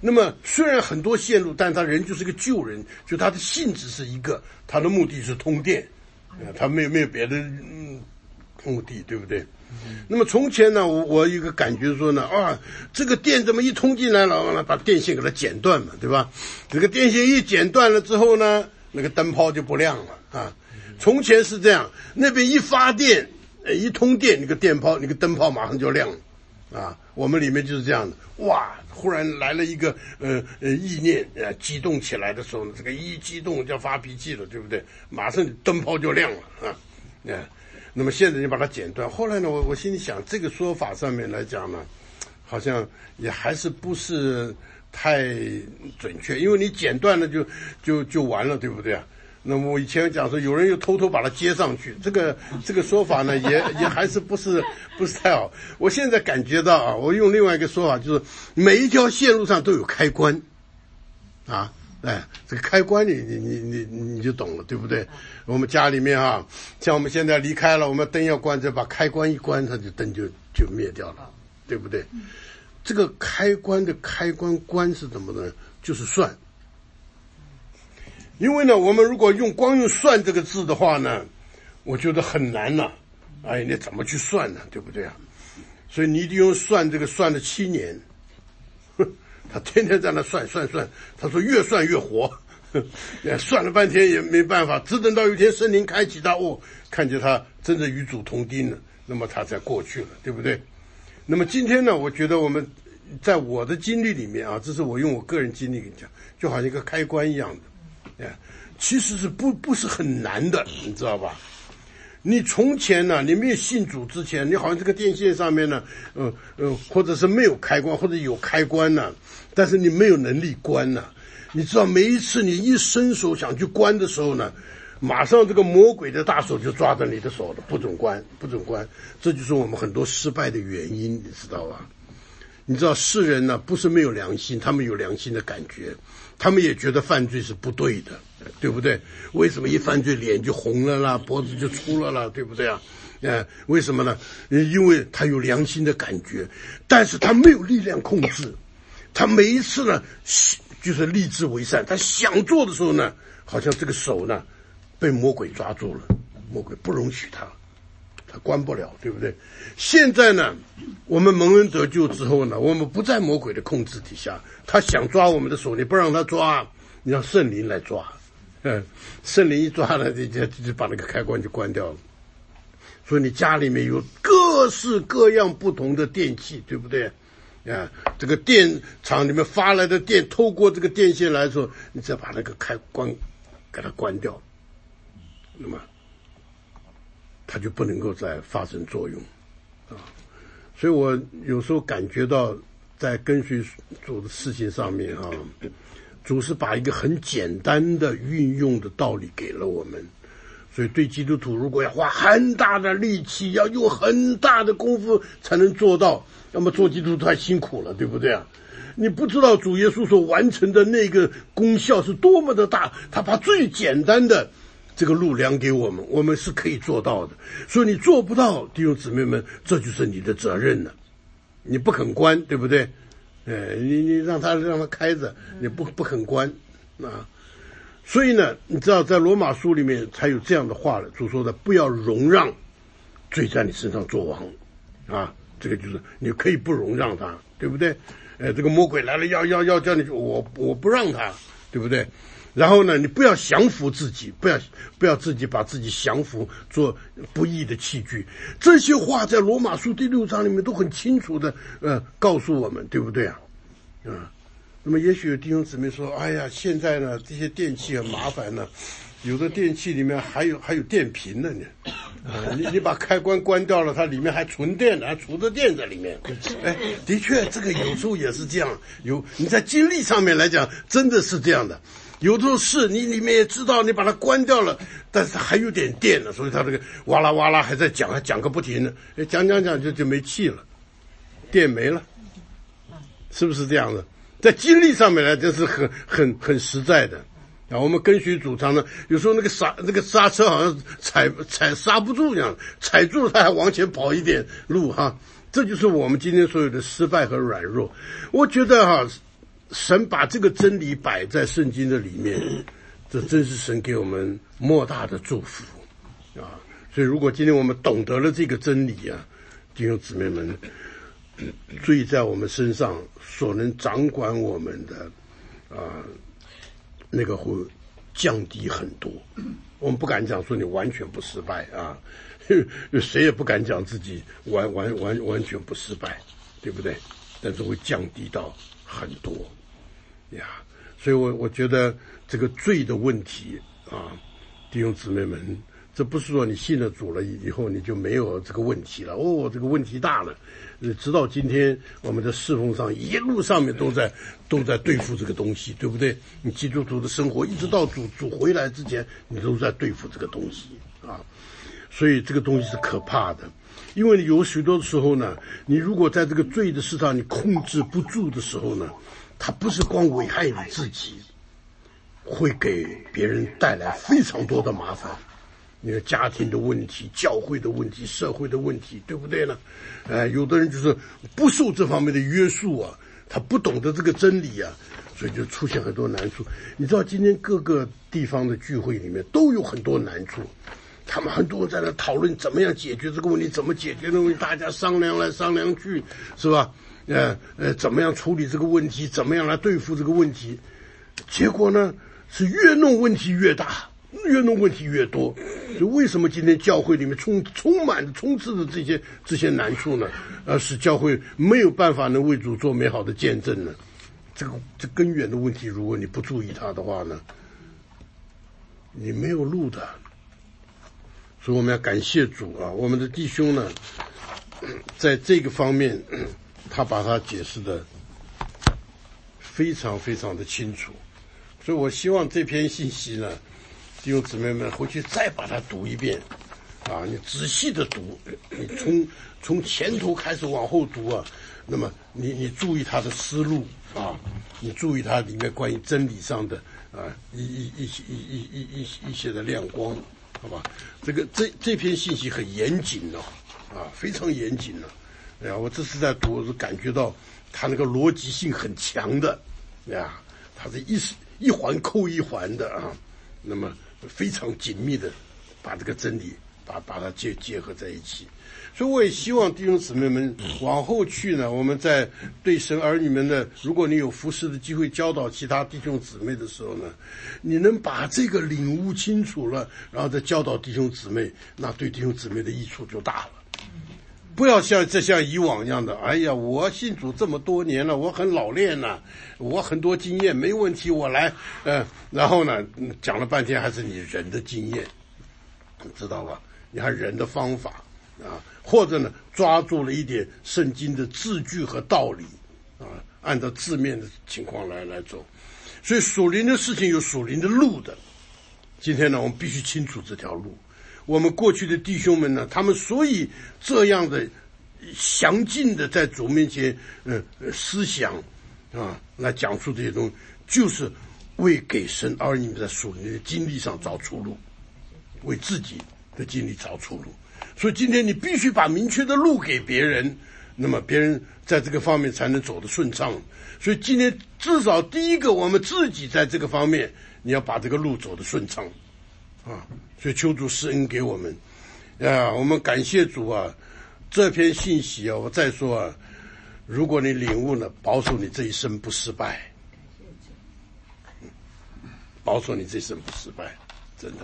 S1: 那么虽然很多线路，但他人就是个救人，就他的性质是一个，他的目的是通电，呃、他没有没有别的、嗯、目的，对不对？那么从前呢，我我有一个感觉说呢，啊，这个电这么一通进来了，把电线给它剪断嘛，对吧？这个电线一剪断了之后呢，那个灯泡就不亮了啊。从前是这样，那边一发电，一通电，那个电泡，那个灯泡马上就亮了啊。我们里面就是这样的，哇，忽然来了一个呃呃意念，呃激动起来的时候呢，这个一激动就发脾气了，对不对？马上灯泡就亮了啊，呃那么现在你把它剪断，后来呢，我我心里想，这个说法上面来讲呢，好像也还是不是太准确，因为你剪断了就就就完了，对不对啊？那么我以前讲说，有人又偷偷把它接上去，这个这个说法呢，也也还是不是不是太好。我现在感觉到啊，我用另外一个说法，就是每一条线路上都有开关，啊。哎，这个开关你你你你你就懂了，对不对？我们家里面啊，像我们现在离开了，我们灯要关着，把开关一关，它就灯就就灭掉了，对不对？这个开关的开关关是怎么的？就是算。因为呢，我们如果用光用算这个字的话呢，我觉得很难了、啊。哎，你怎么去算呢？对不对啊？所以你一定用算这个算了七年。他天天在那算算算，他说越算越活，算了半天也没办法，只等到有一天圣灵开启他，哦，看见他真的与主同钉了，那么他才过去了，对不对？那么今天呢，我觉得我们在我的经历里面啊，这是我用我个人经历跟你讲，就好像一个开关一样的，哎，其实是不不是很难的，你知道吧？你从前呢，你没有信主之前，你好像这个电线上面呢，呃呃，或者是没有开关，或者有开关呢，但是你没有能力关呢。你知道每一次你一伸手想去关的时候呢，马上这个魔鬼的大手就抓着你的手了，不准关，不准关。这就是我们很多失败的原因，你知道吧？你知道世人呢，不是没有良心，他们有良心的感觉，他们也觉得犯罪是不对的，对不对？为什么一犯罪脸就红了啦，脖子就粗了啦，对不对啊？呃，为什么呢？因为他有良心的感觉，但是他没有力量控制。他每一次呢，就是立志为善，他想做的时候呢，好像这个手呢被魔鬼抓住了，魔鬼不容许他，他关不了，对不对？现在呢，我们蒙恩得救之后呢，我们不在魔鬼的控制底下，他想抓我们的手，你不让他抓，你让圣灵来抓，嗯，圣灵一抓了，就就就把那个开关就关掉了。所以你家里面有各式各样不同的电器，对不对？啊，这个电厂里面发来的电，透过这个电线来说，你再把那个开关给它关掉，那么它就不能够再发生作用啊。所以我有时候感觉到，在跟随主的事情上面啊，主是把一个很简单的运用的道理给了我们。所以对基督徒，如果要花很大的力气，要用很大的功夫才能做到，那么做基督徒太辛苦了，对不对啊？你不知道主耶稣所完成的那个功效是多么的大，他把最简单的这个路量给我们，我们是可以做到的。所以你做不到，弟兄姊妹们，这就是你的责任了。你不肯关，对不对？哎，你你让他让他开着，你不不肯关啊。所以呢，你知道在罗马书里面才有这样的话了，主说的不要容让罪在你身上作王啊，这个就是你可以不容让他，对不对？呃，这个魔鬼来了要要要叫你，我我不让他，对不对？然后呢，你不要降服自己，不要不要自己把自己降服做不义的器具。这些话在罗马书第六章里面都很清楚的呃告诉我们，对不对啊？啊。那么也许有弟兄姊妹说，哎呀，现在呢这些电器很麻烦呢，有的电器里面还有还有电瓶呢，你啊，你你把开关关掉了，它里面还存电呢，还储着电在里面。哎，的确这个有时候也是这样，有你在经历上面来讲真的是这样的，有时候是你里面也知道你把它关掉了，但是还有点电了，所以它这个哇啦哇啦还在讲，还讲个不停的，哎，讲讲讲就就没气了，电没了，是不是这样的？在经历上面来，这是很很很实在的啊。我们跟随主常常有时候那个刹那个刹车好像踩踩刹不住一样，踩住了它还往前跑一点路哈。这就是我们今天所有的失败和软弱。我觉得哈， 神把这个真理摆在圣经的里面，这真是神给我们莫大的祝福啊！所以如果今天我们懂得了这个真理啊，弟兄姊妹们，罪在我们身上所能掌管我们的啊，那个会降低很多。我们不敢讲说你完全不失败啊，谁也不敢讲自己完完完完全不失败，对不对？但是会降低到很多呀。所以我我觉得这个罪的问题啊，弟兄姊妹们，这不是说你信了主了以后你就没有这个问题了。哦，这个问题大了。直到今天我们的侍奉上一路上面都在都在对付这个东西，对不对？你基督徒的生活一直到主主回来之前，你都在对付这个东西啊。所以这个东西是可怕的，因为有许多的时候呢，你如果在这个罪的事上你控制不住的时候呢，它不是光危害你自己，会给别人带来非常多的麻烦。你的家庭的问题、教会的问题、社会的问题，对不对呢？呃，有的人就是不受这方面的约束啊，他不懂得这个真理啊，所以就出现很多难处。你知道今天各个地方的聚会里面都有很多难处，他们很多人在那讨论怎么样解决这个问题，怎么解决这个问题，大家商量来商量去，是吧？呃呃，怎么样处理这个问题，怎么样来对付这个问题？结果呢，是越弄问题越大。越弄问题越多，所以为什么今天教会里面充充满着充斥着这些这些难处呢？而使教会没有办法能为主做美好的见证呢？这个这根源的问题，如果你不注意它的话呢，你没有路的。所以我们要感谢主啊！我们的弟兄呢，在这个方面，他把它解释的非常非常的清楚。所以我希望这篇信息呢，弟兄姊妹们回去再把它读一遍啊，你仔细的读，你从从前头开始往后读啊，那么你你注意他的思路啊，你注意它里面关于真理上的啊一一一一一一一一些的亮光，好吧？这个这这篇信息很严谨哦，啊，非常严谨了。哎呀，我这次在读，我是感觉到他那个逻辑性很强的，呀，他是一一环扣一环的啊，那么非常紧密的把这个真理把把它结结合在一起。所以我也希望弟兄姊妹们往后去呢，我们在对神儿女们的，如果你有服侍的机会教导其他弟兄姊妹的时候呢，你能把这个领悟清楚了，然后再教导弟兄姊妹，那对弟兄姊妹的益处就大了。不要像这像以往一样的，哎呀，我信主这么多年了，我很老练了、啊，我很多经验，没问题，我来，呃，然后呢，讲了半天还是你人的经验，知道吧？你还人的方法啊，或者呢，抓住了一点圣经的字句和道理啊，按照字面的情况来来走。所以属灵的事情有属灵的路的，今天呢，我们必须清楚这条路。我们过去的弟兄们呢，他们所以这样的详尽的在主面前，呃，思想啊，来讲述这些东西，就是为给神儿女在属灵的经历上找出路，为自己的经历找出路。所以今天你必须把明确的路给别人，那么别人在这个方面才能走得顺畅。所以今天至少第一个，我们自己在这个方面，你要把这个路走得顺畅啊。所以求主施恩给我们啊！我们感谢主啊！这篇信息啊，我再说啊，如果你领悟了，保守你这一生不失败，保守你这一生不失败，真的。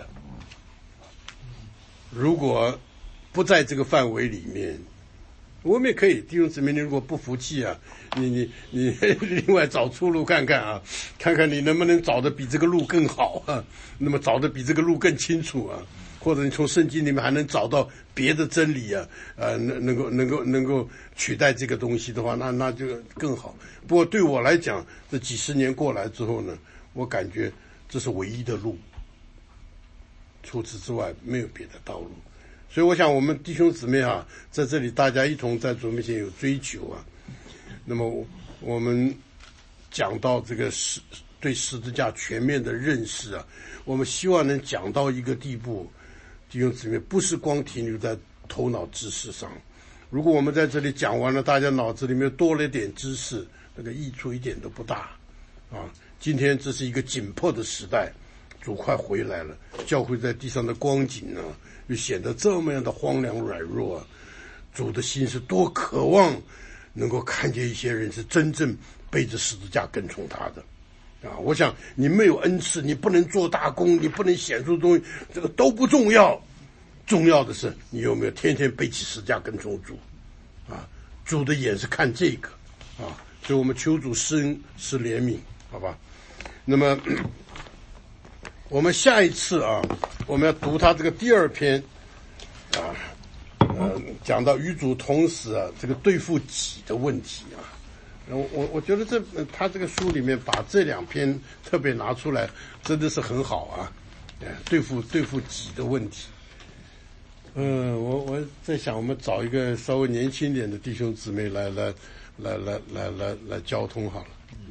S1: 如果不在这个范围里面，我们也可以弟兄姊妹，你如果不服气啊，你你你另外找出路看看啊，看看你能不能找得比这个路更好啊，那么找得比这个路更清楚啊，或者你从圣经里面还能找到别的真理啊，呃，能能够能够能够取代这个东西的话，那那就更好。不过对我来讲，这几十年过来之后呢，我感觉这是唯一的路，除此之外没有别的道路。所以我想我们弟兄姊妹啊，在这里大家一同在主面前有追求啊。那么我们讲到这个十对十字架全面的认识啊，我们希望能讲到一个地步，弟兄姊妹不是光停留在头脑知识上。如果我们在这里讲完了，大家脑子里面多了一点知识，那个益处一点都不大啊，今天这是一个紧迫的时代，主快回来了，教会在地上的光景呢，又显得这么样的荒凉软弱啊。主的心是多渴望能够看见一些人是真正背着十字架跟从他的啊！我想你没有恩赐，你不能做大功，你不能显出东西，这个都不重要，重要的是你有没有天天背起十字架跟从主啊？主的眼是看这个啊，所以我们求主施恩施怜悯，好吧？那么我们下一次啊，我们要读他这个第二篇啊。呃，讲到与主同死啊，这个对付己的问题啊，我我我觉得这他这个书里面把这两篇特别拿出来，真的是很好啊，哎，对付对付己的问题。嗯、呃，我我在想，我们找一个稍微年轻点的弟兄姊妹来来来来来来来交通好了。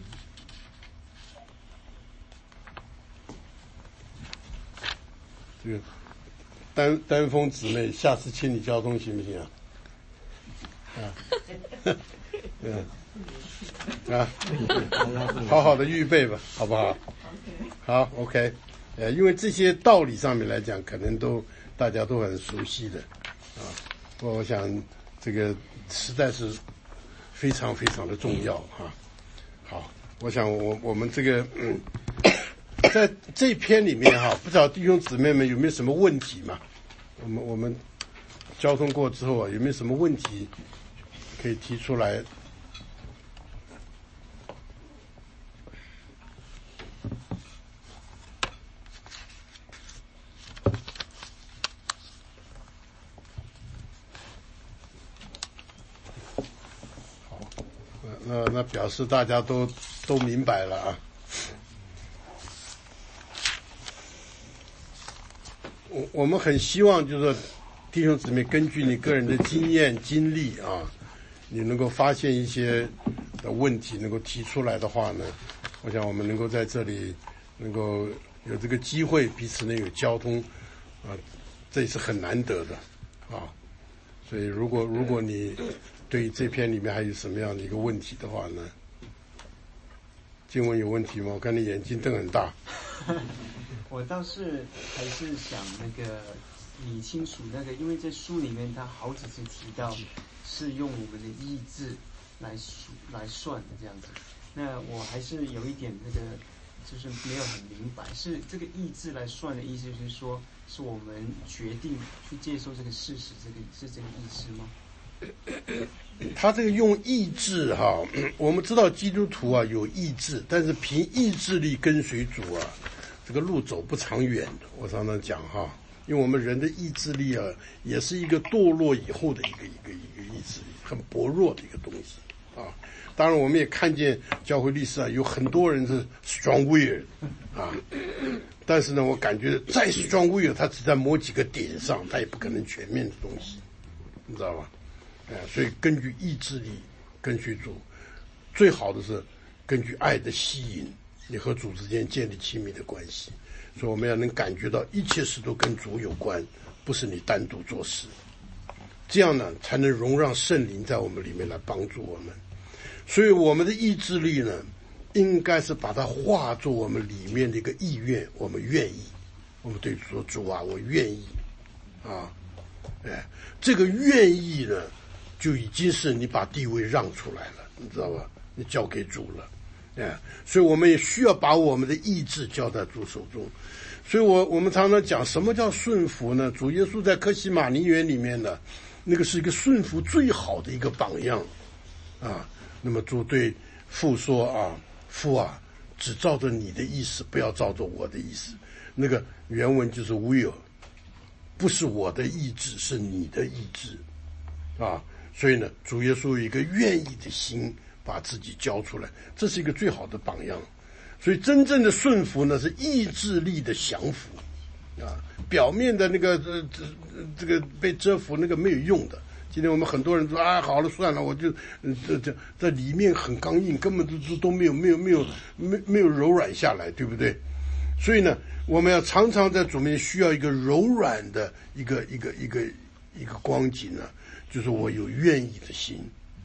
S1: 这个。丹丹峰姊妹，下次请你交通行不行啊？啊，嗯，啊，好好的预备吧，好不好？好 ，OK， 呃，因为这些道理上面来讲，可能都大家都很熟悉的，啊，我想这个实在是非常非常的重要哈。好，我想我我们这个嗯。在这篇里面哈，不知道弟兄姊妹们有没有什么问题嘛？我们我们交通过之后啊，有没有什么问题可以提出来？好，那那表示大家都都明白了啊。我我们很希望就是说弟兄姊妹根据你个人的经验经历啊，你能够发现一些的问题能够提出来的话呢，我想我们能够在这里能够有这个机会彼此能有交通啊，这也是很难得的啊。所以如果如果你对这篇里面还有什么样的一个问题的话呢，经文有问题吗？我看你眼睛瞪很大。
S3: 我倒是还是想那个理清楚那个，因为在书里面他好几次提到是用我们的意志来来算的这样子。那我还是有一点那个就是没有很明白，是这个意志来算的意思，就是说是我们决定去接受这个事实，这个是这个意思吗？
S1: 他这个用意志哈，我们知道基督徒啊有意志，但是凭意志力跟随主啊，这个路走不长远的。我常常讲哈，因为我们人的意志力啊，也是一个堕落以后的一个一个一个意志力，很薄弱的一个东西啊。当然，我们也看见教会历史啊，有很多人是 strong will 啊，但是呢，我感觉再 strong will， 他只在某几个点上，他也不可能全面的东西，你知道吧？哎，所以根据意志力跟随主，最好的是根据爱的吸引，你和主之间建立亲密的关系。所以我们要能感觉到一切事都跟主有关，不是你单独做事。这样呢，才能容让圣灵在我们里面来帮助我们。所以我们的意志力呢，应该是把它化作我们里面的一个意愿，我们愿意，我们对主说：“主啊，我愿意。”啊，哎，这个愿意呢，就已经是你把地位让出来了，你知道吧？你交给主了，哎，所以我们也需要把我们的意志交在主手中。所以我我们常常讲，什么叫顺服呢？主耶稣在客西马尼园里面呢，那个是一个顺服最好的一个榜样啊。那么主对父说啊，父啊，只照着你的意思，不要照着我的意思。那个原文就是 will， 不是我的意志，是你的意志啊。所以呢，主耶稣有一个愿意的心，把自己交出来，这是一个最好的榜样。所以真正的顺服呢，是意志力的降服啊，表面的那个这这这个被折服那个没有用的。今天我们很多人说啊，好了算了，我就这这在里面很刚硬，根本都都没有没有没有没没有柔软下来，对不对？所以呢，我们要常常在主面前需要一个柔软的一个一个一个一个光景呢，就是我有愿意的心。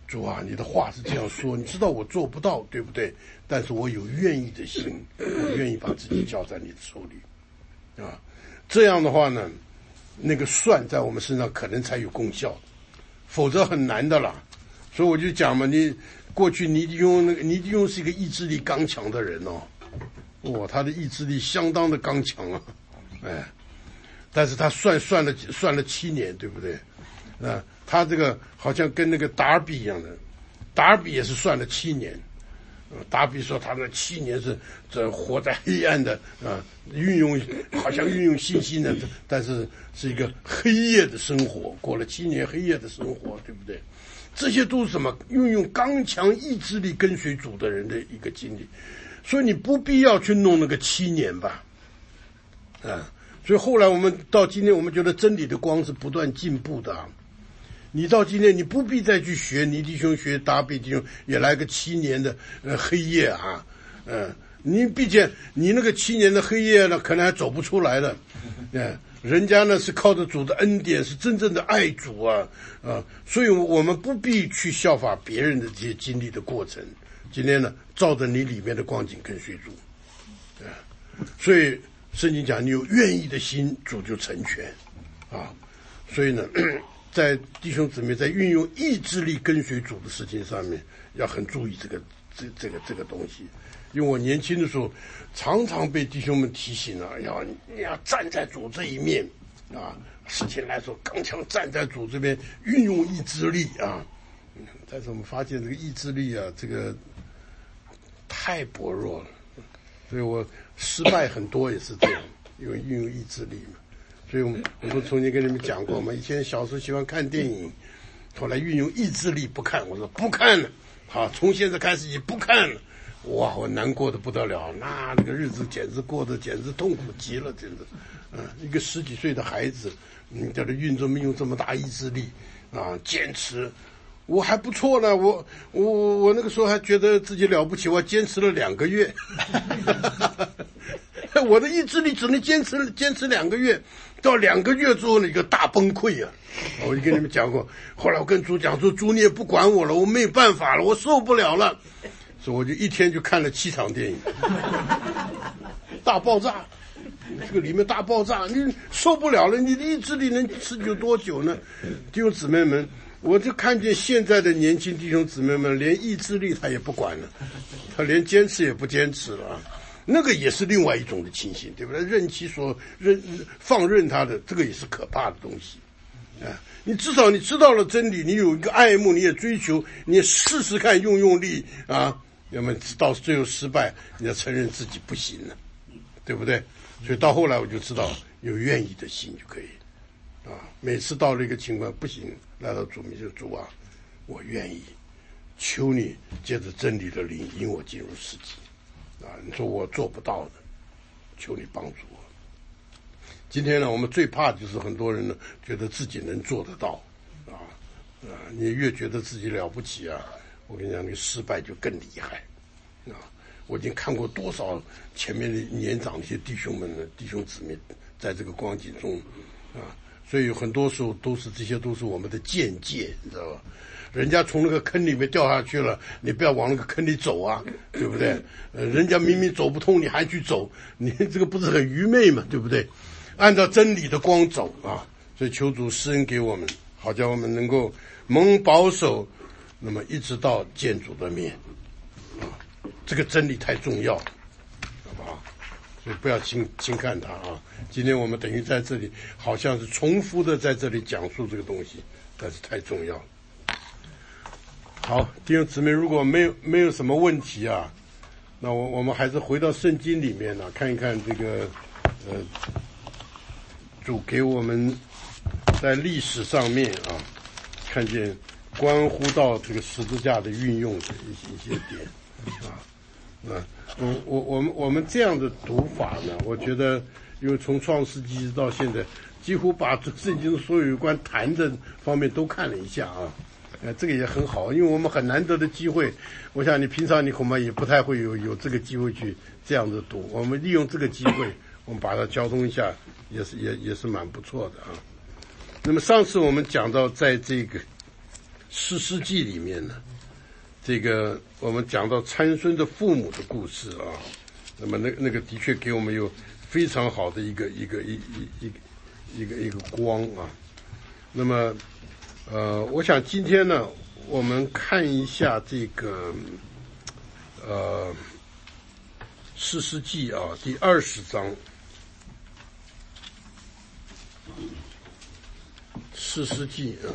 S1: 主啊，你的话是这样说，你知道我做不到，对不对？但是我有愿意的心，我愿意把自己交在你的手里啊。这样的话呢，那个算在我们身上可能才有功效，否则很难的啦。所以我就讲嘛，你过去尼迪翁那个尼迪翁是一个意志力刚强的人哦，哇，他的意志力相当的刚强啊，哎，但是他算算了算了七年，对不对？啊，他这个好像跟那个达尔比一样的，达尔比也是算了七年。达尔比说他那七年是这活在黑暗的啊，运用好像运用信心的，但是是一个黑夜的生活，过了七年黑夜的生活，对不对？这些都是什么？运用刚强意志力跟随主的人的一个经历，所以你不必要去弄那个七年吧，啊，所以后来我们到今天，我们觉得真理的光是不断进步的啊。你到今天，你不必再去学尼弟兄、学达比弟兄，也来个七年的呃黑夜啊，嗯、呃，你毕竟你那个七年的黑夜呢，可能还走不出来的，嗯、呃，人家呢是靠着主的恩典，是真正的爱主啊，啊，所以我们不必去效法别人的这些经历的过程。今天呢，照着你里面的光景跟随主，啊，所以圣经讲，你有愿意的心，主就成全，啊，所以呢。在弟兄姊妹在运用意志力跟随主的事情上面，要很注意这个这这个这个东西。因为我年轻的时候，常常被弟兄们提醒啊，要你要站在主这一面啊，事情来说刚强站在主这边，运用意志力啊。但是我们发现这个意志力啊，这个太薄弱了，所以我失败很多也是这样，因为运用意志力嘛。所以我们我都曾经跟你们讲过嘛，以前小时候喜欢看电影，后来运用意志力不看，我说不看了，好，从现在开始也不看了，哇，我难过的不得了，那那个日子简直过得简直痛苦极了，真的，嗯，一个十几岁的孩子，你在这运用用这么大意志力啊，坚持，我还不错呢，我我我那个时候还觉得自己了不起，我坚持了两个月。我的意志力只能坚持坚持两个月，到两个月之后呢，一个大崩溃啊！我就跟你们讲过，后来我跟主讲说，主你也不管我了，我没有办法了，我受不了了，所以我就一天就看了七场电影，大爆炸，这个里面大爆炸，你受不了了，你的意志力能持久多久呢？弟兄姊妹们，我就看见现在的年轻弟兄姊妹们，连意志力他也不管了，他连坚持也不坚持了啊！那个也是另外一种的情形，对不对？任其所任放任他的，这个也是可怕的东西啊！你至少你知道了真理，你有一个爱慕，你也追求，你也试试看用用力啊，要么到最后失败，你要承认自己不行了，对不对？所以到后来我就知道，有愿意的心就可以啊。每次到了一个情况不行，来到主面前，主啊，我愿意，求你借着真理的灵引我进入世界。啊，你说我做不到的，求你帮助我。今天呢，我们最怕的就是很多人呢觉得自己能做得到，啊啊，你越觉得自己了不起啊，我跟你讲，那个失败就更厉害，啊，我已经看过多少前面的年长的一些弟兄们呢，弟兄姊妹在这个光景中，啊，所以很多时候都是这些都是我们的见解，你知道吧？人家从那个坑里面掉下去了，你不要往那个坑里走啊，对不对？呃，人家明明走不通，你还去走，你这个不是很愚昧嘛，对不对？按照真理的光走啊，所以求主施恩给我们，好叫我们能够蒙保守，那么一直到见主的面啊，这个真理太重要，好不好？所以不要轻轻看它啊。今天我们等于在这里好像是重复的在这里讲述这个东西，但是太重要了。好，弟兄姊妹，如果没有没有什么问题啊，那我我们还是回到圣经里面呢、啊，看一看这个呃，主给我们在历史上面啊，看见关乎到这个十字架的运用的一些一些点啊，啊，我我我们我们这样的读法呢，我觉得，因为从创世纪到现在，几乎把圣经所有有关谈的方面都看了一下啊。呃，这个也很好，因为我们很难得的机会，我想你平常你恐怕也不太会有有这个机会去这样子读。我们利用这个机会，我们把它交通一下，也是也也是蛮不错的啊。那么上次我们讲到，在这个士师记里面呢，这个我们讲到参孙的父母的故事啊，那么那那个的确给我们有非常好的一个一个一一一个一个一个光啊。那么呃，我想今天呢，我们看一下这个呃士师记啊第二十章。士师记啊，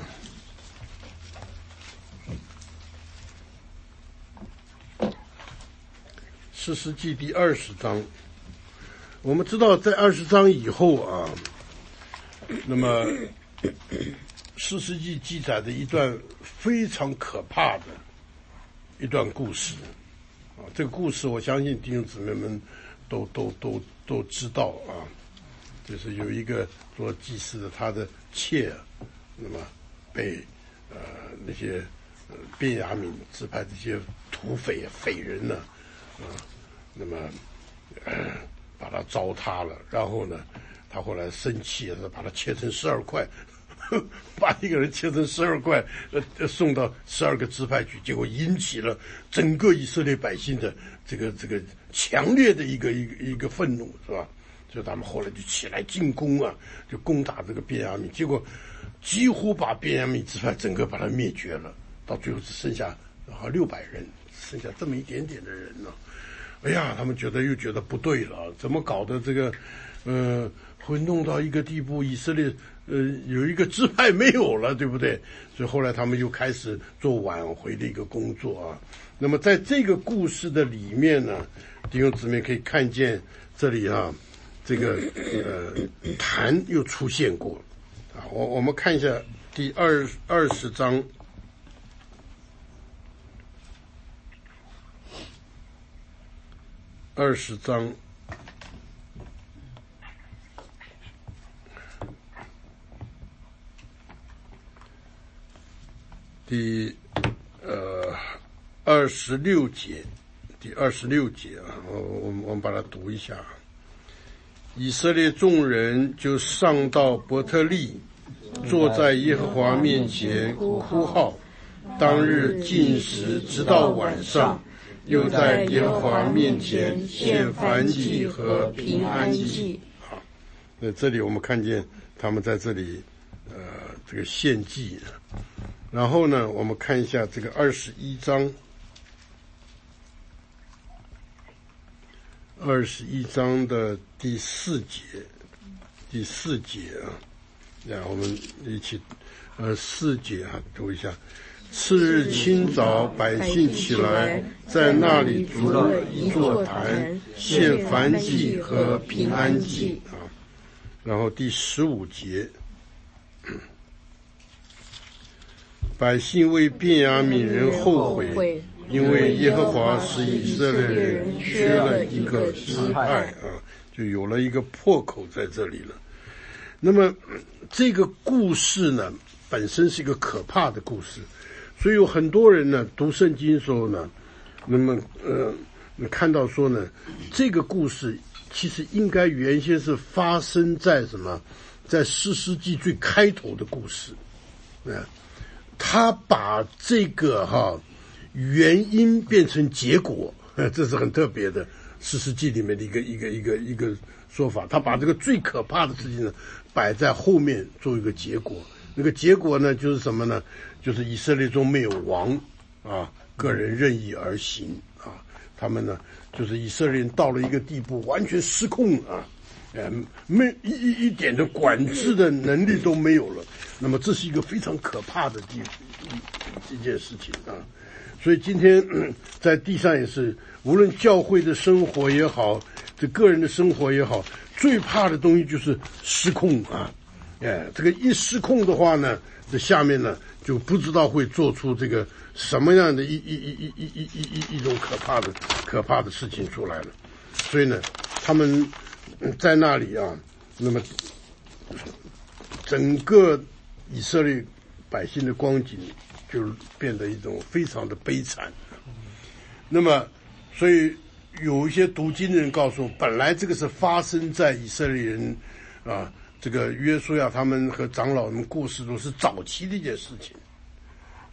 S1: 士师记第二十章。我们知道，在二十章以后啊，那么士师记记载的一段非常可怕的一段故事啊。这个故事，我相信弟兄姊妹们都都都都知道啊。就是有一个做祭司的，他的妾，那么被呃那些呃便雅悯支派这些土匪匪人呢，啊、呃，那么呃把他糟蹋了，然后呢，他后来生气，他把他切成十二块，呵呵把一个人切成十二块，呃送到十二个支派去，结果引起了整个以色列百姓的这个这个强烈的一个一个一个愤怒，是吧？所以他们后来就起来进攻啊，就攻打这个便雅悯，结果几乎把便雅悯支派整个把它灭绝了，到最后只剩下好六百人，剩下这么一点点的人呢。哎呀，他们觉得又觉得不对了，怎么搞的这个，呃，会弄到一个地步，以色列呃有一个支派没有了，对不对？所以后来他们又开始做挽回的一个工作啊。那么在这个故事的里面呢，弟兄姊妹可以看见这里啊。这个呃坛又出现过啊，我我们看一下第二二十章，二十章第呃二十六节，第二十六节啊，我我们我们把它读一下。以色列众人就上到伯特利，坐在耶和华面前哭号。当日禁食直到晚上，又在耶和华面前献燔祭和平安祭。好，那这里我们看见他们在这里呃这个献祭。然后呢，我们看一下这个二十一章。二十一章的第四节，第四节啊，让我们一起，呃，四节啊，读一下。次日清早，百姓起来，在那里筑了一座坛，献燔祭和平安祭啊。然后第十五节，百姓为便雅悯人后悔。因为耶和华使以色列人缺了一个支派啊，就有了一个破口在这里了。那么这个故事呢，本身是一个可怕的故事，所以有很多人呢读圣经的时候呢，那么呃看到说呢，这个故事其实应该原先是发生在什么，在士师记最开头的故事，啊，他把这个哈。原因变成结果，这是很特别的士师记里面的一个一个一个一个说法。他把这个最可怕的事情呢摆在后面做一个结果。那个结果呢就是什么呢？就是以色列中没有王啊，个人任意而行啊。他们呢就是以色列人到了一个地步，完全失控啊，呃，没一一一点的管制的能力都没有了。那么这是一个非常可怕的地一件事情啊。所以今天在地上也是，无论教会的生活也好，这个人的生活也好，最怕的东西就是失控啊！哎，这个一失控的话呢，这下面呢就不知道会做出这个什么样的一一一一一一一一种可怕的可怕的事情出来了。所以呢，他们在那里啊，那么整个以色列百姓的光景就变得一种非常的悲惨。那么所以有一些读经的人告诉我，本来这个是发生在以色列人啊，这个约书亚他们和长老们过世都是早期的一件事情，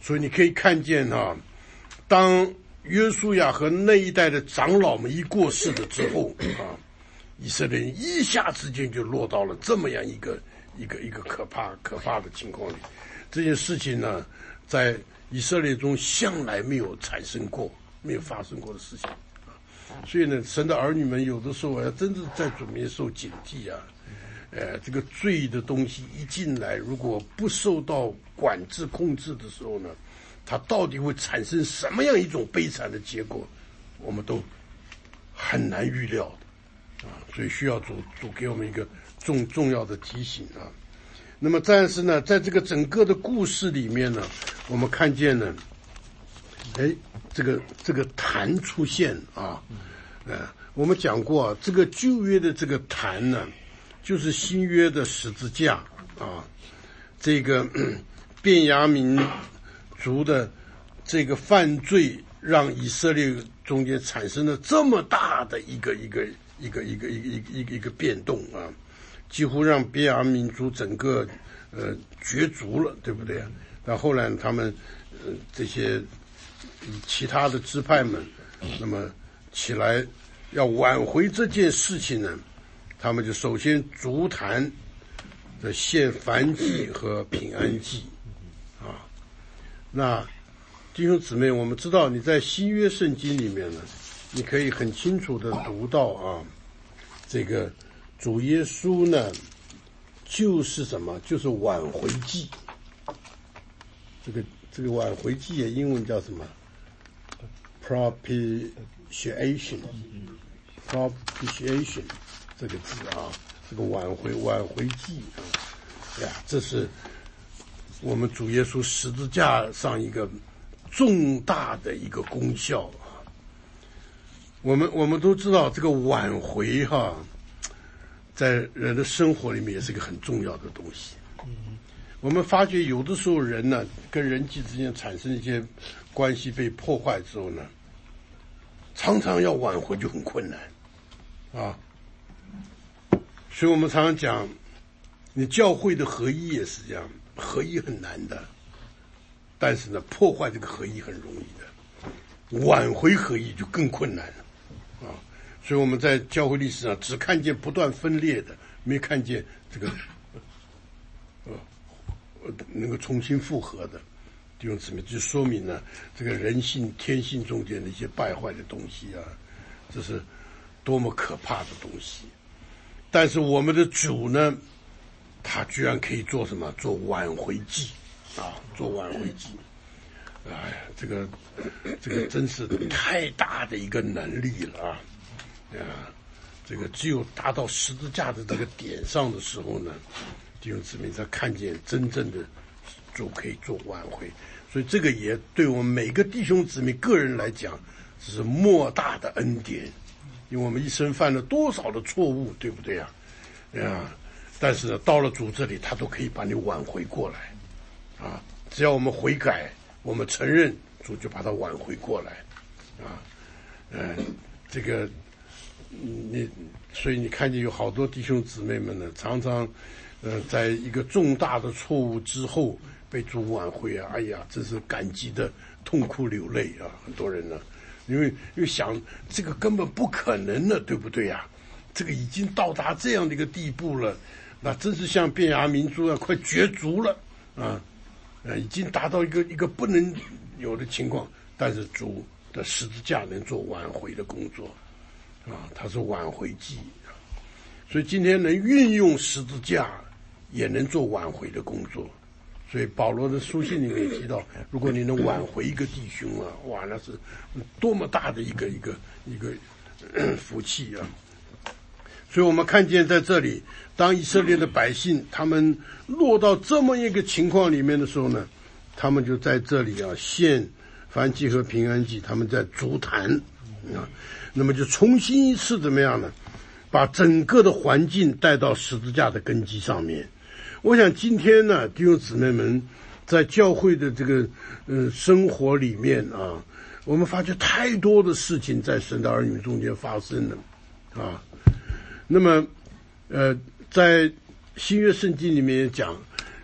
S1: 所以你可以看见啊，当约书亚和那一代的长老们一过世了之后啊，以色列人一下之间就落到了这么样一个一个一个可怕可怕的情况里。这件事情呢，在以色列中向来没有产生过，没有发生过的事情啊。所以呢，神的儿女们有的时候要真正在主面受警惕啊。呃，这个罪的东西一进来，如果不受到管制控制的时候呢，它到底会产生什么样一种悲惨的结果，我们都很难预料的啊。所以需要主主给我们一个重重要的提醒啊。那么，但是呢，在这个整个的故事里面呢，我们看见呢，哎，这个这个坛出现啊，呃，我们讲过啊，这个旧约的这个坛呢，就是新约的十字架啊。这个便雅悯族的这个犯罪，让以色列中间产生了这么大的一个一个一个一个一个一个一个一个变动啊。几乎让便雅悯族整个呃绝族了，对不对？那后来他们呃这些其他的支派们，那么起来要挽回这件事情呢，他们就首先筑坛的献燔祭和平安祭啊。那弟兄姊妹，我们知道你在新约圣经里面呢，你可以很清楚的读到啊，这个主耶稣呢，就是什么？就是挽回祭。这个这个挽回祭的英文叫什么 ？propitiation，propitiation 这个字啊，这个挽回挽回祭啊，呀，这是我们主耶稣十字架上一个重大的一个功效啊。我们我们都知道这个挽回哈。在人的生活里面也是一个很重要的东西。我们发觉有的时候人呢，跟人际之间产生一些关系被破坏之后呢，常常要挽回就很困难啊。所以我们常常讲，你教会的合一也是这样，合一很难的，但是呢，破坏这个合一很容易的，挽回合一就更困难了啊。所以我们在教会历史上只看见不断分裂的，没看见这个呃能够重新复合的弟兄姊妹，就说明呢，这个人性天性中间的一些败坏的东西啊，这是多么可怕的东西。但是我们的主呢，他居然可以做什么？做挽回祭啊，做挽回祭。哎呀，这个这个真是太大的一个能力了啊！啊，这个只有达到十字架的这个点上的时候呢，弟兄姊妹才看见真正的主可以做挽回。所以这个也对我们每个弟兄姊妹个人来讲，这是莫大的恩典。因为我们一生犯了多少的错误，对不对啊？啊，但是呢，到了主这里，他都可以把你挽回过来，啊，只要我们悔改，我们承认，主就把它挽回过来，啊，嗯、呃，这个。你所以你看见有好多弟兄姊妹们呢，常常，呃，在一个重大的错误之后被主挽回啊，哎呀，真是感激的痛哭流泪啊！很多人呢，因为因为想这个根本不可能的，对不对呀、啊？这个已经到达这样的一个地步了，那真是像便雅悯族啊，快绝族了啊，呃，已经达到一个一个不能有的情况，但是主的十字架能做挽回的工作。啊，它是挽回祭，所以今天能运用十字架，也能做挽回的工作。所以保罗的书信里面也提到，如果你能挽回一个弟兄啊，哇，那是多么大的一个一个一个福气啊！所以我们看见在这里，当以色列的百姓他们落到这么一个情况里面的时候呢，他们就在这里啊献燔祭和平安祭，他们在筑坛啊。那么就重新一次怎么样呢？把整个的环境带到十字架的根基上面。我想今天呢，弟兄姊妹们在教会的这个呃生活里面啊，我们发觉太多的事情在神的儿女中间发生了啊。那么呃，在新约圣经里面也讲，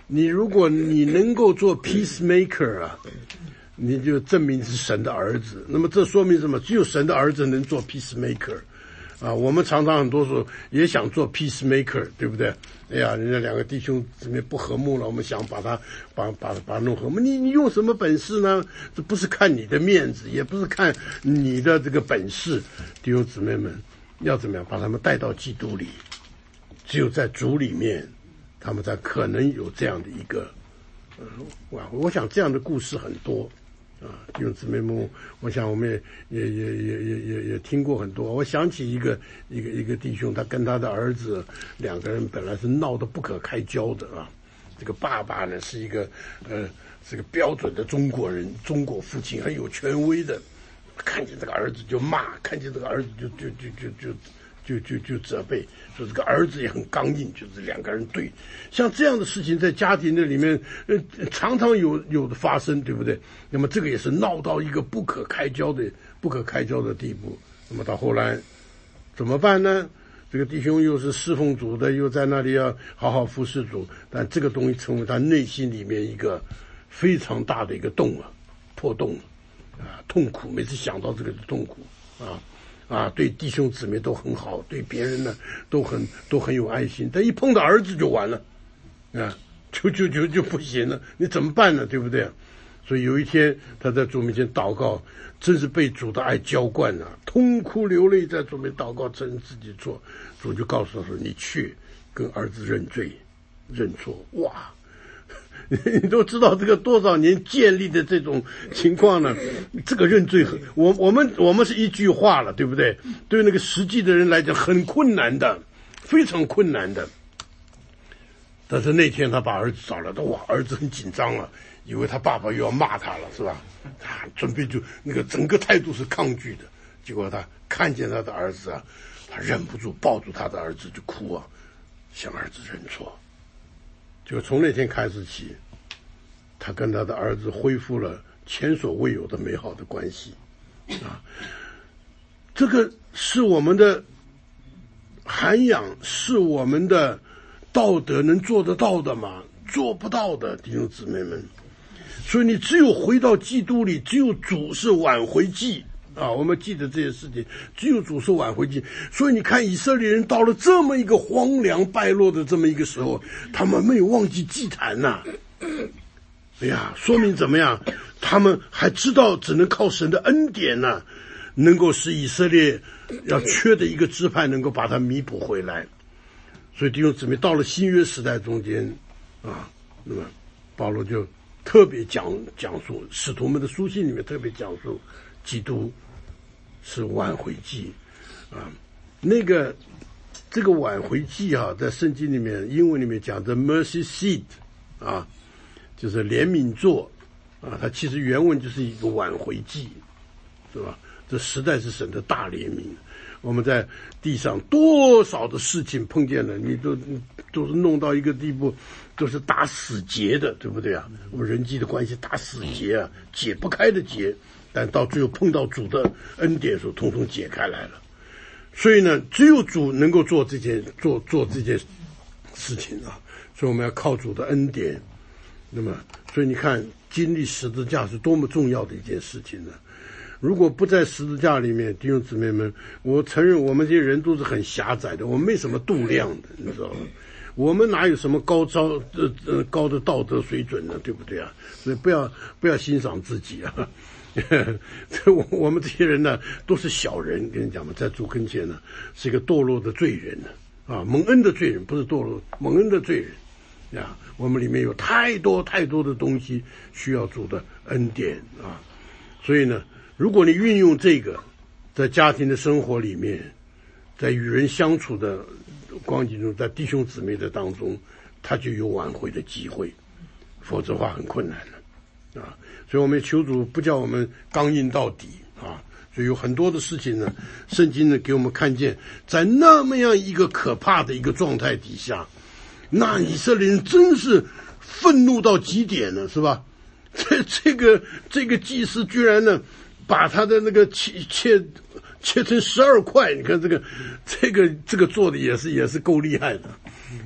S1: 你如果你能够做 peacemaker 啊，你就证明是神的儿子。那么这说明什么？只有神的儿子能做 peacemaker 啊。我们常常很多时候也想做 peacemaker， 对不对？哎呀，人家两个弟兄姊妹不和睦了，我们想把他把把把他弄和睦。你你用什么本事呢？这不是看你的面子，也不是看你的这个本事。弟兄姊妹们，要怎么样把他们带到基督里？只有在主里面，他们才可能有这样的一个，呃，我我想这样的故事很多，啊，弟兄姊妹们，我想我们也也也也也也也听过很多。我想起一个一个一个弟兄，他跟他的儿子两个人本来是闹得不可开交的啊。这个爸爸呢是一个呃是个标准的中国人，中国父亲很有权威的，看见这个儿子就骂，看见这个儿子就就就就就。就就就责备，说这个儿子也很刚硬，就是两个人对，像这样的事情在家庭的里面，呃，常常有有的发生，对不对？那么这个也是闹到一个不可开交的不可开交的地步。那么到后来怎么办呢？这个弟兄又是侍奉主的，又在那里要好好服侍主，但这个东西成为他内心里面一个非常大的一个洞啊，破洞啊，痛苦，每次想到这个痛苦啊。啊，对弟兄姊妹都很好，对别人呢都很都很有爱心，但一碰到儿子就完了，啊，就就就就不行了，你怎么办呢？对不对？所以有一天他在主面前祷告，真是被主的爱浇灌了，痛哭流泪在主面祷告，承认自己错，主就告诉他说：“你去跟儿子认罪，认错。”哇！你都知道这个多少年建立的这种情况呢？这个认罪，我我们我们是一句话了，对不对？对那个实际的人来讲，很困难的，非常困难的。但是那天他把儿子找来的，哇，儿子很紧张了，以为他爸爸又要骂他了，是吧？他准备就那个整个态度是抗拒的。结果他看见他的儿子啊，他忍不住抱住他的儿子就哭啊，向儿子认错。就从那天开始起，他跟他的儿子恢复了前所未有的美好的关系，啊，这个是我们的涵养，是我们的道德能做得到的吗？做不到的，弟兄姊妹们。所以你只有回到基督里，只有主是挽回祭啊，我们记得这些事情，只有主是挽回祭。所以你看以色列人到了这么一个荒凉败落的这么一个时候，他们没有忘记祭坛呐、啊。哎呀，说明怎么样？他们还知道只能靠神的恩典呢、啊，能够使以色列要缺的一个支派能够把它弥补回来。所以弟兄姊妹，到了新约时代中间啊，那么保罗就特别讲讲述，使徒们的书信里面特别讲述基督是挽回祭啊，那个这个挽回祭啊，在圣经里面英文里面讲的 mercy seat 啊，就是怜悯座啊，它其实原文就是一个挽回祭，是吧？这实在是神的大怜悯。我们在地上多少的事情碰见了，你都都是弄到一个地步，都是打死结的，对不对啊？我们人际的关系打死结啊，解不开的结，但到最后碰到主的恩典的时候，统统解开来了。所以呢，只有主能够做这件做做这件事情啊，所以我们要靠主的恩典。那么，所以你看，经历十字架是多么重要的一件事情呢？如果不在十字架里面，弟兄姊妹们，我承认我们这些人都是很狭窄的，我们没什么度量的，你知道吗？我们哪有什么高招呃呃高的道德水准呢？对不对啊？所以不要不要欣赏自己啊！我我们这些人呢，都是小人，跟你讲嘛，在主跟前呢，是一个堕落的罪人呢啊，蒙恩的罪人，不是堕落，蒙恩的罪人啊。我们里面有太多太多的东西需要主的恩典啊，所以呢。如果你运用这个，在家庭的生活里面，在与人相处的光景中，在弟兄姊妹的当中，他就有挽回的机会，否则的话很困难了啊！所以我们求主不叫我们刚硬到底啊！所以有很多的事情呢，圣经呢给我们看见，在那么样一个可怕的一个状态底下，那以色列人真是愤怒到极点了，是吧？这这个这个祭司居然呢。把他的那个切切切成十二块，你看这个这个这个做的也是也是够厉害的，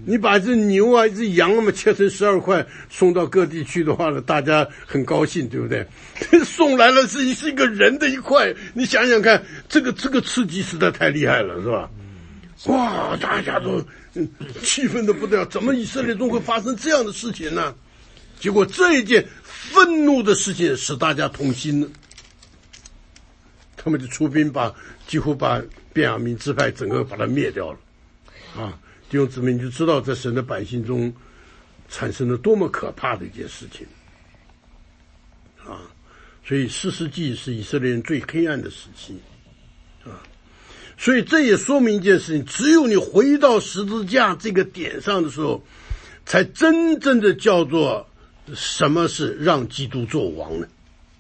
S1: 你把一只牛啊，一只羊那么切成十二块送到各地去的话呢，大家很高兴，对不对？送来了是是一个人的一块，你想想看，这个这个刺激实在太厉害了，是吧？哇，大家都嗯气愤的不得了，怎么以色列中会发生这样的事情呢？结果这一件愤怒的事情使大家同心了，他们就出兵把几乎把便雅悯支派整个把它灭掉了，啊！弟兄姊妹，你就知道在神的百姓中产生了多么可怕的一件事情啊！所以四世纪是以色列人最黑暗的时期啊！所以这也说明一件事情，只有你回到十字架这个点上的时候，才真正的叫做什么是让基督做王呢？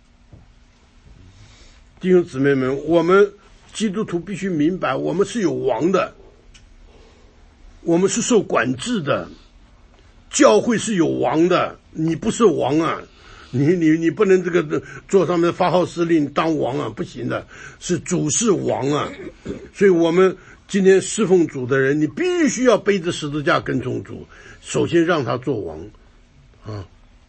S1: 弟兄姊妹们，我们基督徒必须明白，我们是有王的，我们是受管制的，教会是有王的，你不是王啊，你你你不能这个做上面的发号施令当王啊，不行的，是主是王啊。所以我们今天侍奉主的人，你必须要背着十字架跟从主，首先让他做王啊。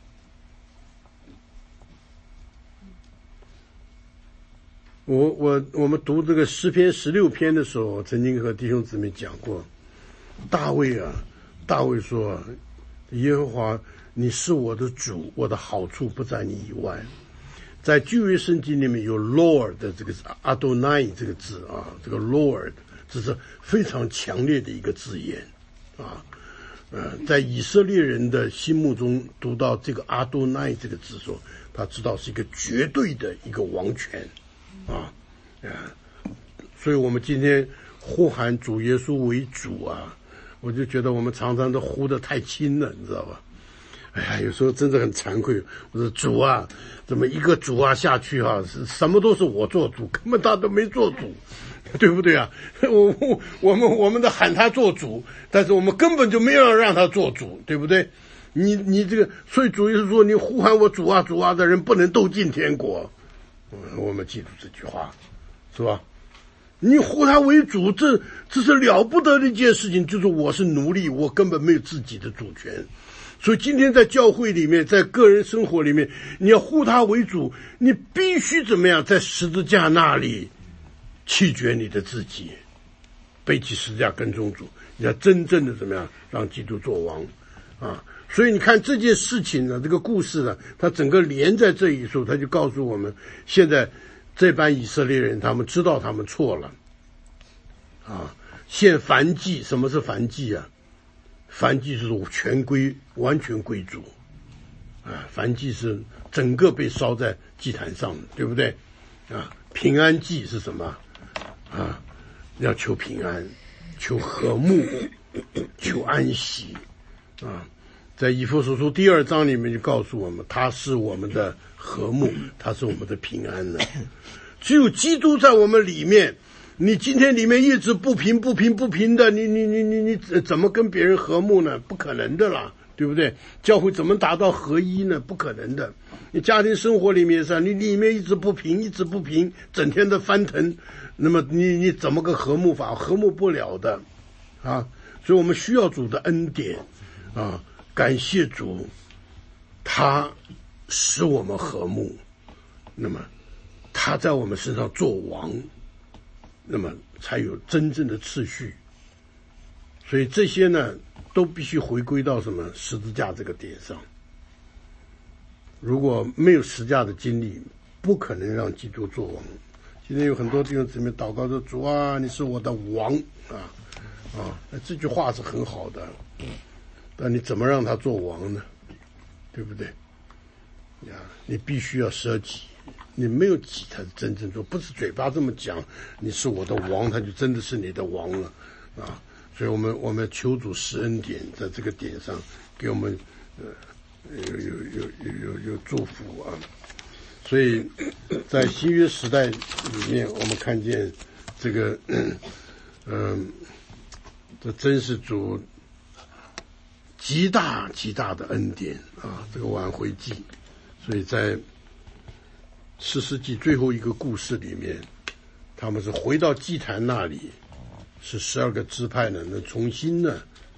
S1: 我我我们读这个诗篇十六篇的时候，曾经和弟兄姊妹讲过，大卫啊，大卫说，耶和华，你是我的主，我的好处不在你以外。在旧约圣经里面有 Lord 的这个 Adonai 这个字啊，这个 Lord 这是非常强烈的一个字眼啊。呃，在以色列人的心目中读到这个 Adonai 这个字说，他知道是一个绝对的一个王权啊，啊，所以我们今天呼喊主耶稣为主啊，我就觉得我们常常都呼得太轻了，你知道吧？哎呀，有时候真的很惭愧。我说主啊，怎么一个主啊下去啊，是什么都是我做主，根本他都没做主，对不对啊？我我我们我们的喊他做主，但是我们根本就没有让他做主，对不对？你你这个，所以主耶稣说，你呼喊我主啊主啊的人不能都进天国。我们记住这句话，是吧？你呼他为主，这这是了不得的一件事情。就是我是奴隶，我根本没有自己的主权。所以今天在教会里面，在个人生活里面，你要呼他为主，你必须怎么样？在十字架那里弃绝你的自己，背起十字架跟从主，你要真正的怎么样让基督做王啊？所以你看这件事情呢，这个故事呢，它整个连在这一处，他就告诉我们，现在这班以色列人他们知道他们错了啊。献燔祭，什么是燔祭啊？燔祭是全归完全归主啊，燔祭是整个被烧在祭坛上的，对不对啊？平安祭是什么啊？要求平安，求和睦，求安息啊。在以弗所书第二章里面就告诉我们，他是我们的和睦，他是我们的平安呢。只有基督在我们里面，你今天里面一直不平不平不平的，你你你你你怎么跟别人和睦呢？不可能的啦，对不对？教会怎么达到合一呢？不可能的。你家庭生活里面是，你里面一直不平，一直不平，整天的翻腾，那么你你怎么个和睦法？和睦不了的啊！所以我们需要主的恩典啊。感谢主，他使我们和睦，那么他在我们身上做王，那么才有真正的次序。所以这些呢，都必须回归到什么十字架这个点上。如果没有十字架的经历，不可能让基督做王。今天有很多弟兄姊妹祷告说：“主啊，你是我的王啊啊！”这句话是很好的。但你怎么让他做王呢？对不对？呀，你必须要舍己，你没有己才是真正做，不是嘴巴这么讲，你是我的王，他就真的是你的王了啊！所以我们我们求主施恩典，在这个点上给我们呃有有有有有有祝福啊！所以在新约时代里面，我们看见这个嗯、呃，这真是主极大极大的恩典啊！这个挽回记，所以在四世纪最后一个故事里面，他们是回到祭坛那里，是十二个支派呢，能重新呢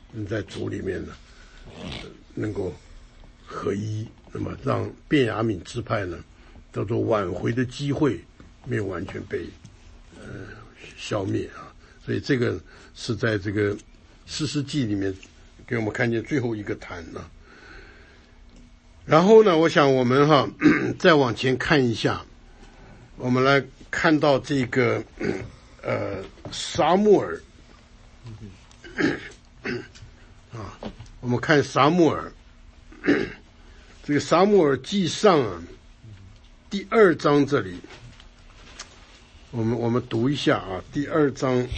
S1: 在主里面呢，能够合一，那么让便雅悯支派呢，叫做挽回的机会没有完全被呃消灭啊。所以这个是在这个士师记里面给我们看见最后一个坛呢。然后呢，我想我们哈再往前看一下，我们来看到这个呃撒母耳啊，我们看撒母耳，这个撒母耳记上啊第二章这里，我们我们读一下啊，第二章。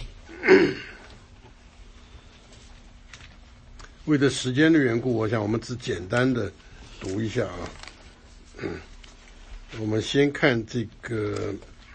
S1: 为了时间的缘故，我想我们只简单的读一下啊。嗯，我们先看这个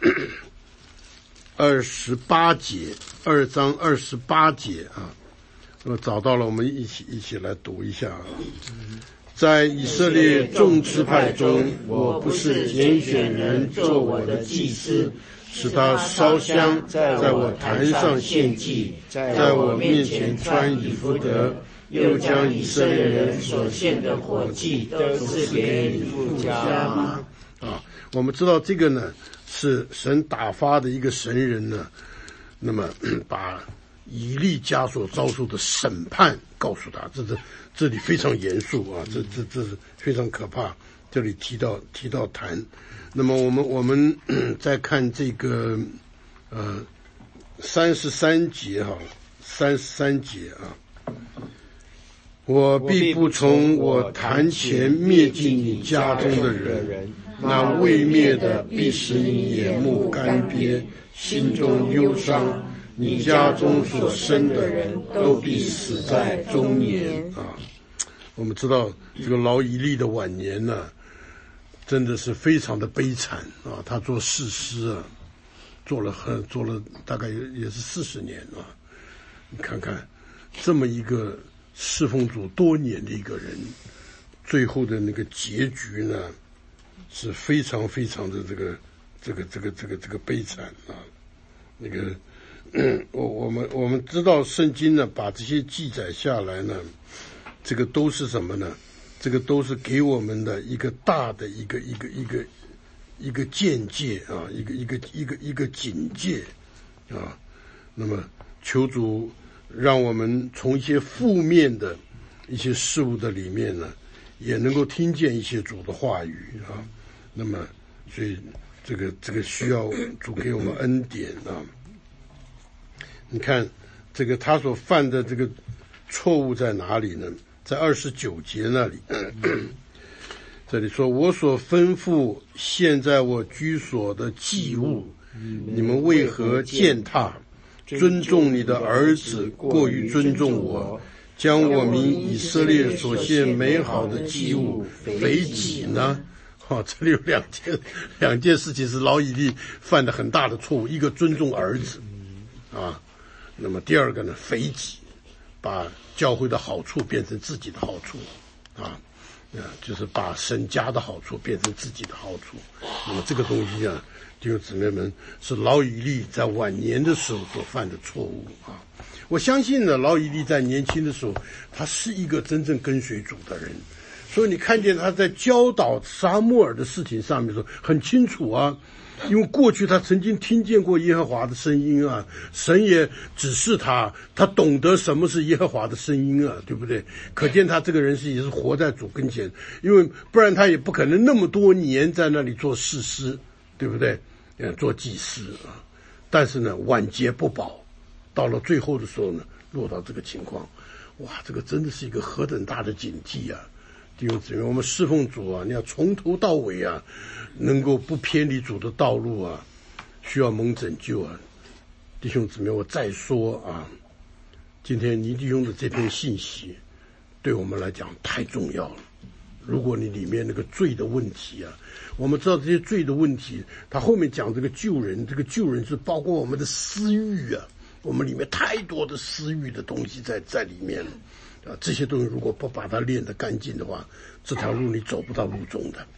S1: 二十八节，二章二十八节啊。我找到了，我们一起一起来读一下啊。在以色列众支派中，我不是拣选人做我的祭司，使他烧香，在我坛上献祭，在我面前穿以弗得，又将以色列人所献的火祭都赐给以弗家吗？啊，我们知道这个呢是神打发的一个神人呢，那么把以利家所遭受的审判告诉他，这是这里非常严肃啊，这这这是非常可怕。这里提到提到坛，那么我们我们再看这个呃三十三节哈，三十三节啊，我必不从我坛前灭尽你家中的人，那未灭的必使你眼目干瘪，心中忧伤。你家中所生的人都必死在中年啊！我们知道这个老以利的晚年呢，真的是非常的悲惨啊！他做士师啊，做了很做了大概也是四十年啊！你看看这么一个侍奉主多年的一个人，最后的那个结局呢，是非常非常的这个这个这个这个这个悲惨啊！那个。我我们我们知道圣经呢，把这些记载下来呢，这个都是什么呢？这个都是给我们的一个大的一个一个一个一个见解啊，一个一个一个一个警戒啊。那么求主让我们从一些负面的一些事物的里面呢，也能够听见一些主的话语啊。那么所以这个这个需要主给我们恩典啊。你看这个他所犯的这个错误在哪里呢？在二十九节那里，这里说，我所吩咐现在我居所的祭物，你们为何践踏？尊重你的儿子过于尊重我，将我民以色列所献美好的祭物肥己呢？哦，这里有两件两件事情是老以利犯的很大的错误，一个尊重儿子啊。那么第二个呢，肥己，把教会的好处变成自己的好处，啊，呃，就是把神家的好处变成自己的好处。那么这个东西啊，弟兄姊妹们，是老以利在晚年的时候所犯的错误啊。我相信呢，老以利在年轻的时候，他是一个真正跟随主的人，所以你看见他在教导撒母耳的事情上面说很清楚啊。因为过去他曾经听见过耶和华的声音啊，神也指示他，他懂得什么是耶和华的声音啊，对不对？可见他这个人是也是活在主跟前，因为不然他也不可能那么多年在那里做士师，对不对？呃，做祭司啊。但是呢，晚节不保，到了最后的时候呢，落到这个情况，哇，这个真的是一个何等大的警惕啊！弟兄姊妹，我们侍奉主啊，你要从头到尾啊，能够不偏离主的道路啊，需要蒙拯救啊。弟兄姊妹，我再说啊，今天倪弟兄的这篇信息对我们来讲太重要了。如果你里面那个罪的问题啊，我们知道这些罪的问题，他后面讲这个救人，这个救人是包括我们的私欲啊，我们里面太多的私欲的东西在在里面了。啊，这些东西如果不把它练得干净的话，这条路你走不到路中的。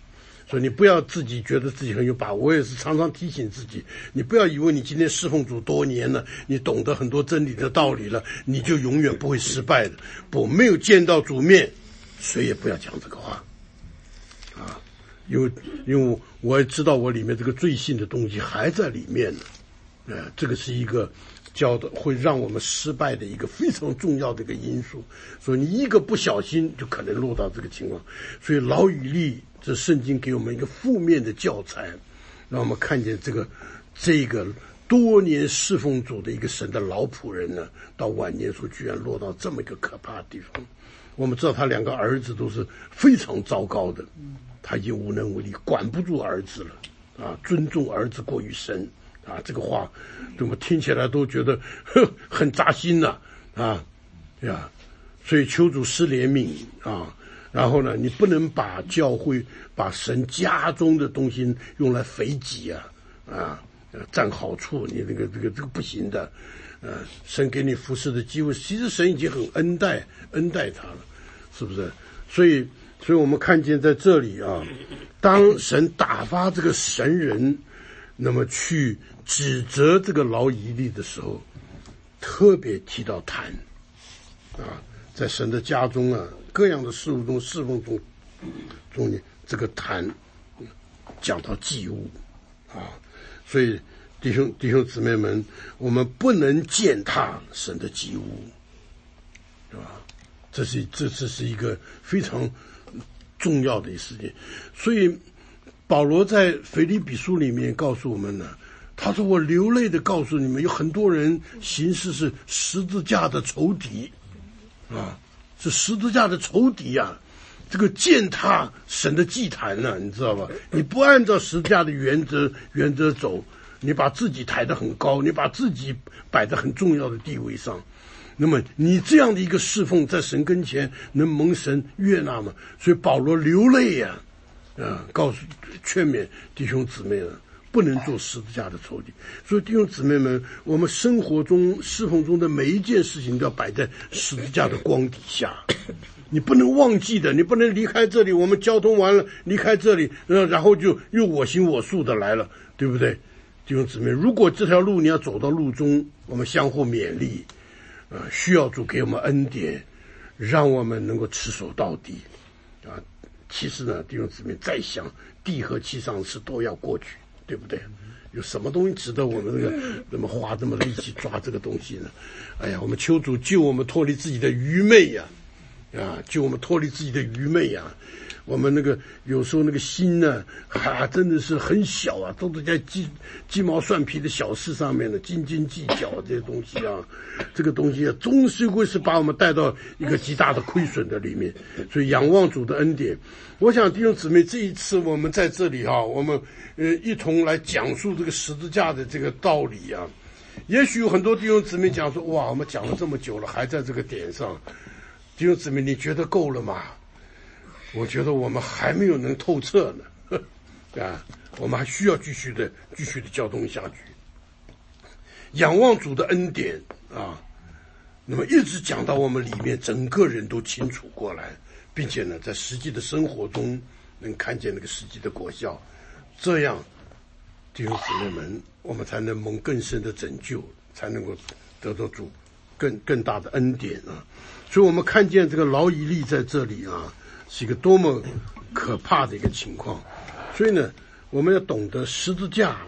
S1: 所以你不要自己觉得自己很有把握，我也是常常提醒自己，你不要以为你今天侍奉主多年了，你懂得很多真理的道理了，你就永远不会失败的。不，没有见到主面，谁也不要讲这个话啊，因为因为我也知道我里面这个罪性的东西还在里面呢，呃，这个是一个教的会让我们失败的一个非常重要的一个因素，所以你一个不小心就可能落到这个情况。所以老以利这圣经给我们一个负面的教材，让我们看见这个这个多年侍奉主的一个神的老仆人呢，到晚年时候居然落到这么一个可怕的地方。我们知道他两个儿子都是非常糟糕的，他已经无能为力，管不住儿子了啊！尊重儿子过于神啊，这个话我们听起来都觉得呵很扎心呐 啊, 啊呀！所以求主施怜悯啊！然后呢，你不能把教会、把神家中的东西用来肥己啊啊，占好处，你这个这个这个不行的。呃，神给你服侍的机会，其实神已经很恩待恩待他了，是不是？所以，所以我们看见在这里啊，当神打发这个神人，那么去指责这个劳以利的时候，特别提到坛啊，在神的家中啊，各样的事物中侍奉中中间，这个坛讲到祭物啊，所以。弟兄弟兄姊妹们，我们不能践踏神的祭物，对吧？这是这这是一个非常重要的一事情。所以保罗在腓立比书里面告诉我们呢，他说：“我流泪的告诉你们，有很多人行事是十字架的仇敌啊，是十字架的仇敌啊。”这个践踏神的祭坛呢、啊，你知道吧？你不按照十字架的原则原则走。你把自己抬得很高，你把自己摆在很重要的地位上，那么你这样的一个侍奉在神跟前能蒙神悦纳吗？所以保罗流泪呀、啊，啊，告诉劝勉弟兄姊妹了，不能做十字架的仇敌。所以弟兄姊妹们，我们生活中侍奉中的每一件事情都要摆在十字架的光底下，你不能忘记的，你不能离开这里，我们交通完了离开这里，呃，然后就又我行我素的来了，对不对？弟兄姊妹，如果这条路你要走到路中，我们相互勉励，啊、呃，需要主给我们恩典，让我们能够持守到底，啊，其实呢，弟兄姊妹再想，地和其上的事都要过去，对不对？有什么东西值得我们这个那么花这么力气抓这个东西呢？哎呀，我们求主救我们脱离自己的愚昧呀、啊，啊，救我们脱离自己的愚昧呀、啊。我们那个有时候那个心呢，啊，真的是很小啊，都是在鸡鸡毛蒜皮的小事上面的斤斤计较这些东西啊，这个东西啊，终究会是把我们带到一个极大的亏损的里面。所以仰望主的恩典，我想弟兄姊妹，这一次我们在这里哈、啊，我们呃一同来讲述这个十字架的这个道理啊。也许有很多弟兄姊妹讲说，哇，我们讲了这么久了，还在这个点上，弟兄姊妹，你觉得够了吗？我觉得我们还没有能透彻呢，啊，我们还需要继续的、继续的交通下去。仰望主的恩典啊，那么一直讲到我们里面整个人都清楚过来，并且呢，在实际的生活中能看见那个实际的果效，这样弟兄姊妹们，我们才能蒙更深的拯救，才能够得到主更更大的恩典啊。所以我们看见这个劳以利在这里啊。是一个多么可怕的一个情况，所以呢，我们要懂得十字架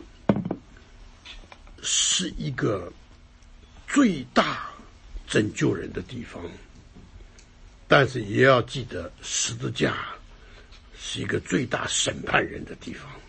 S1: 是一个最大拯救人的地方，但是也要记得十字架是一个最大审判人的地方。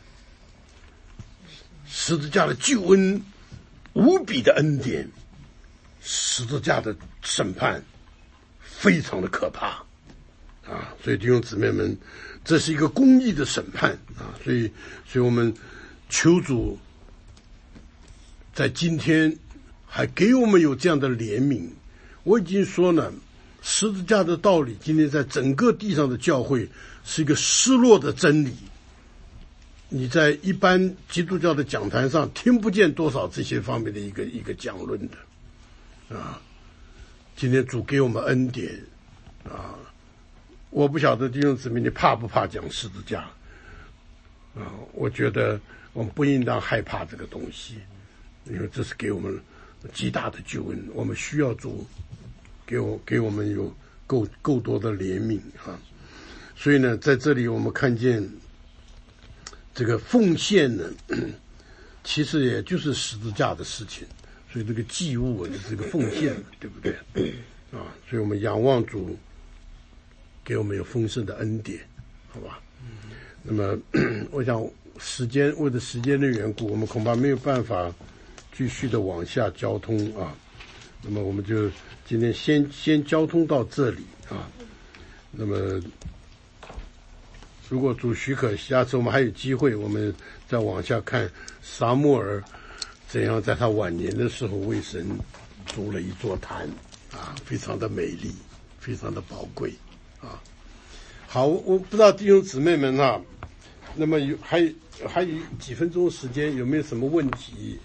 S1: 十字架的救恩无比的恩典，十字架的审判非常的可怕。啊，所以弟兄姊妹们，这是一个公义的审判啊，所以，所以我们求主在今天还给我们有这样的怜悯。我已经说了，十字架的道理，今天在整个地上的教会是一个失落的真理。你在一般基督教的讲坛上听不见多少这些方面的一个一个讲论的啊。今天主给我们恩典啊。我不晓得弟兄姊妹你怕不怕讲十字架？ 啊，我觉得我们不应当害怕这个东西，因为这是给我们极大的救恩，我们需要主给我给我们有够够多的怜悯啊。所以呢，在这里我们看见这个奉献呢，其实也就是十字架的事情。所以这个祭物就是这个奉献，对不对？啊，所以我们仰望主给我们有丰盛的恩典，好吧？那么我想时间为了时间的缘故，我们恐怕没有办法继续的往下交通啊。那么我们就今天先先交通到这里啊。那么如果主许可，下次我们还有机会，我们再往下看撒母耳怎样在他晚年的时候为神筑了一座坛啊，非常的美丽，非常的宝贵啊。好，我不知道弟兄姊妹们啊，那么有还有还有几分钟时间，有没有什么问题？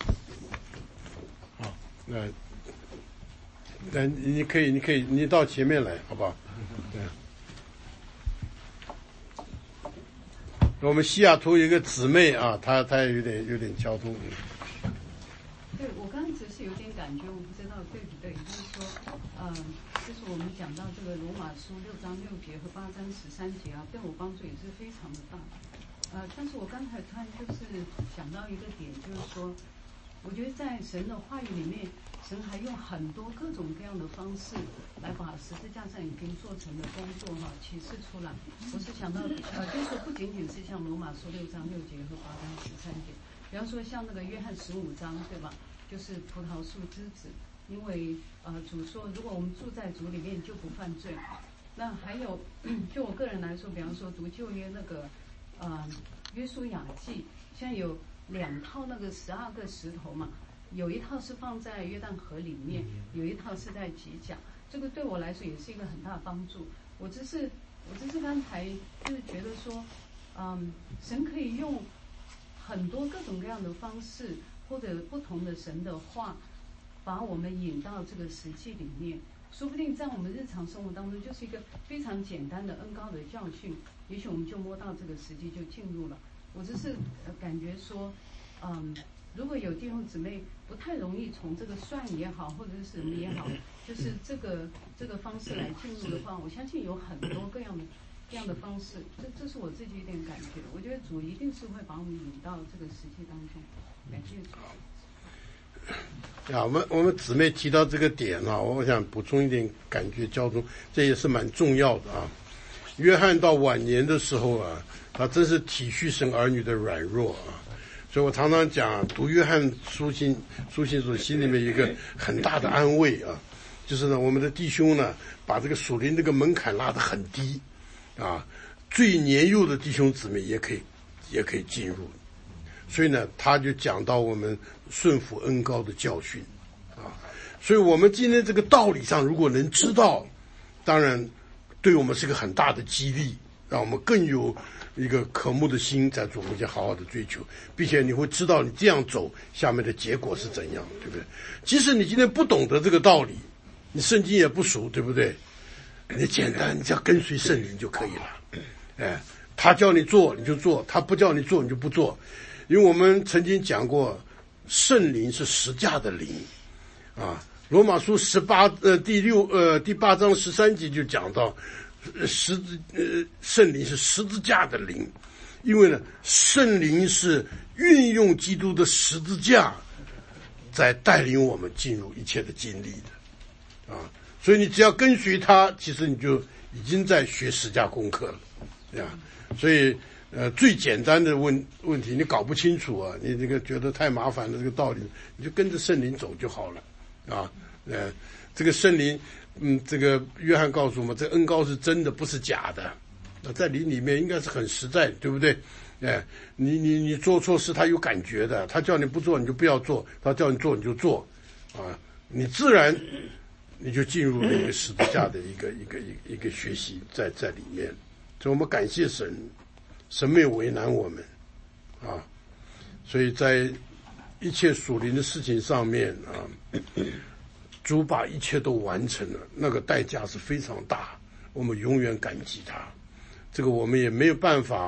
S1: 好，那那你可以，你可以，你到前面来，好不好？对。我们西雅图有一个姊妹啊，她她有点有点交通。
S4: 对，我刚才只是有点感觉，我不知道对不对，就是说，嗯、呃，就是我们讲到这个罗马书六章六节和八章十三节啊，对我帮助也是非常的大。呃，但是我刚才突然就是想到一个点，就是说，我觉得在神的话语里面，神还用很多各种各样的方式来把十字架上已经做成的工作哈、啊、启示出来。我是想到呃，就是说不仅仅是像罗马书六章六节和八章十三节，比方说像那个约翰十五章对吧？就是葡萄树枝子，因为呃主说，如果我们住在主里面就不犯罪。那还有，就我个人来说，比方说读旧约那个呃约书亚记，现在有两套那个十二个石头嘛。有一套是放在约旦河里面，有一套是在吉甲，这个对我来说也是一个很大的帮助。我只是我只是刚才就是觉得说，嗯，神可以用很多各种各样的方式，或者不同的神的话，把我们引到这个实际里面。说不定在我们日常生活当中，就是一个非常简单的恩膏的教训，也许我们就摸到这个实际就进入了。我只是、呃、感觉说，嗯。如果有弟兄姊妹不太容易从这个算也好，或者是什么也好，就是这个这个方式来进入的话，我相信有很多各样的各样的方式。这这是我自己一点感觉。我觉得主一定是会把我们引到这个实际当中。感谢主。
S1: 啊，我们我们姊妹提到这个点啊，我想补充一点感觉交通，这也是蛮重要的啊。约翰到晚年的时候啊，他真是体恤神儿女的软弱啊。所以我常常讲，读约翰书信书信所心里面有一个很大的安慰啊，就是呢，我们的弟兄呢，把这个属灵这个门槛拉得很低，啊，最年幼的弟兄姊妹也可以也可以进入，所以呢，他就讲到我们顺服恩膏的教训，啊，所以我们今天这个道理上如果能知道，当然对我们是个很大的激励，让我们更有一个渴慕的心在主面前好好的追求，并且你会知道你这样走下面的结果是怎样，对不对？即使你今天不懂得这个道理，你圣经也不熟，对不对？你简单，你只要跟随圣灵就可以了。哎，他叫你做你就做，他不叫你做你就不做。因为我们曾经讲过，圣灵是十架的灵啊。罗马书十八呃第六呃第八章十三节就讲到。十字呃，圣灵是十字架的灵，因为呢，圣灵是运用基督的十字架，在带领我们进入一切的经历的，啊，所以你只要跟随他，其实你就已经在学十架功课了，对吧？所以呃，最简单的问问题，你搞不清楚啊，你这个觉得太麻烦的这个道理，你就跟着圣灵走就好了，啊，呃，这个圣灵。嗯，这个约翰告诉我们，这个恩膏是真的，不是假的。那在你里面应该是很实在，对不对？哎，你你你做错事，他有感觉的。他叫你不做，你就不要做；他叫你做，你就做。啊，你自然你就进入了一个十字架的一个一个一个一个学习在在里面。所以我们感谢神，神没有为难我们啊。所以在一切属灵的事情上面啊。主把一切都完成了，那个代价是非常大，我们永远感激他。这个我们也没有办法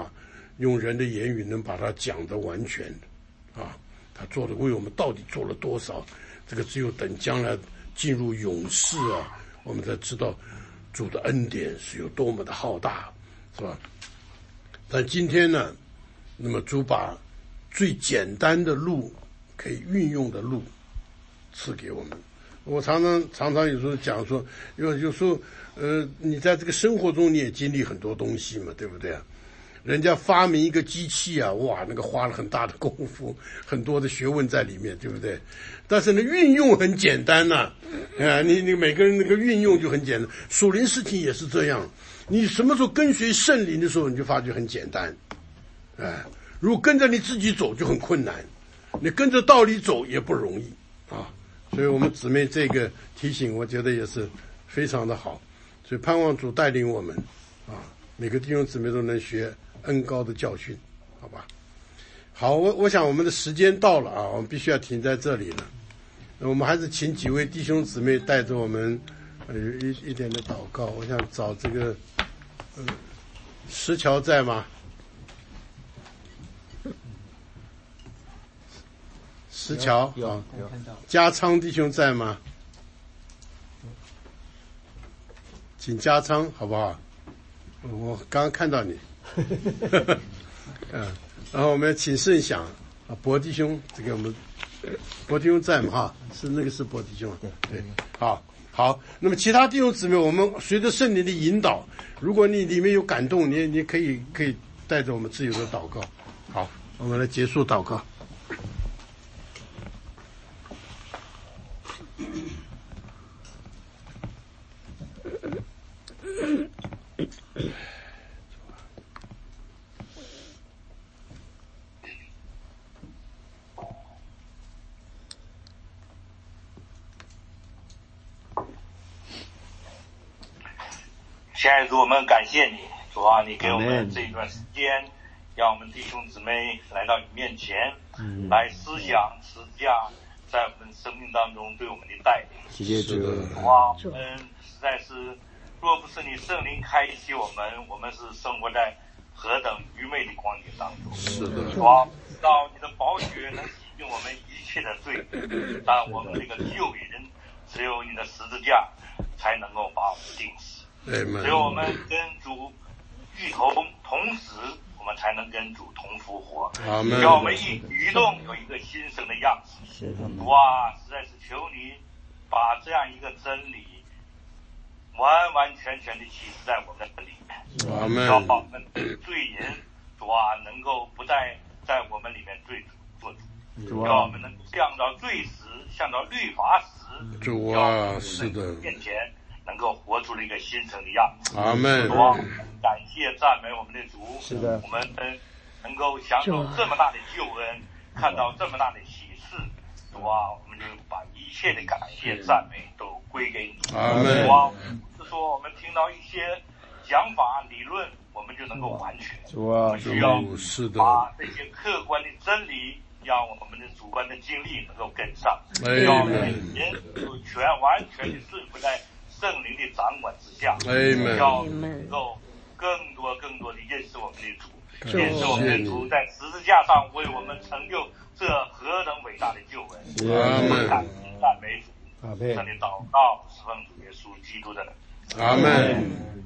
S1: 用人的言语能把它讲得完全啊，他做的为我们到底做了多少？这个只有等将来进入永世啊，我们才知道主的恩典是有多么的浩大，是吧？但今天呢，那么主把最简单的路可以运用的路赐给我们。我常常常常有时候讲说，有有时候呃，你在这个生活中你也经历很多东西嘛，对不对啊？人家发明一个机器啊，哇，那个花了很大的功夫，很多的学问在里面，对不对？但是呢，运用很简单呐、啊，啊，你你每个人那个运用就很简单。属灵事情也是这样，你什么时候跟随圣灵的时候，你就发觉很简单，哎，如果跟着你自己走就很困难，你跟着道理走也不容易啊。所以我们姊妹这个提醒，我觉得也是非常的好。所以盼望主带领我们啊，每个弟兄姊妹都能学恩高的教训，好吧？好，我我想我们的时间到了啊，我们必须要停在这里了。我们还是请几位弟兄姊妹带着我们，呃，一一点的祷告。我想找这个，呃，石桥在吗？石桥
S2: 有
S1: 啊，
S2: 有
S1: 加昌弟兄在吗？请加昌好不好？我刚刚看到你。嗯，然后我们请圣享啊，博弟兄，这个我们博弟兄在吗？哈，是那个是博弟兄，对对，好，好。那么其他弟兄姊妹，我们随着圣灵的引导，如果你里面有感动，你你可以可以带着我们自由的祷告。好，我们来结束祷告。
S5: 亲爱的主，我们感谢你，主啊，你给我们这一段时间，让我们弟兄姊妹来到你面前，嗯、来思想十字架在我们生命当中对我们的带领。
S2: 谢谢主，
S5: 主啊，我们实在是，若不是你圣灵开启我们，我们是生活在何等愚昧的光景当中。
S1: 是的，
S5: 主啊，知道你的宝血能洗净我们一切的罪，但我们这个救人，只有你的十字架才能够把我们定死。只有我们跟主一同同死，我们才能跟主同复活。让我们一举动有一个新生的样子。哇，实在是求你把这样一个真理完完全全的启示在我们的里面，让我们的罪人主啊能够不再在我们里面罪做主，让我们能向着罪死，向着律法死。
S1: 主啊，是的，
S5: 面前能够活出了一个新生的样子。
S1: 阿们。
S5: 感谢赞美我们的主，
S2: 是的，
S5: 我们能够享受这么大的救恩，看到这么大的启示，主啊，我们就把一切的感谢赞美都归给你。
S1: 阿们。
S5: 主啊，是说我们听到一些讲法理论，我们就能够完全。
S2: 主啊，
S5: 我们需要
S1: 是的，
S5: 把这些客观的真理，让我们的主观的经历能够跟上，
S1: 让
S5: 我们的人就全完全的顺服在圣灵的掌管之下，要能够更多更多的认识我们的主，认识我们的主在十字架上为我们成就这何等伟大的救恩。
S1: 阿们。
S5: 感谢赞美主，
S2: 阿们。
S5: 向你祷告，是奉主耶稣基督的名。
S1: 阿们。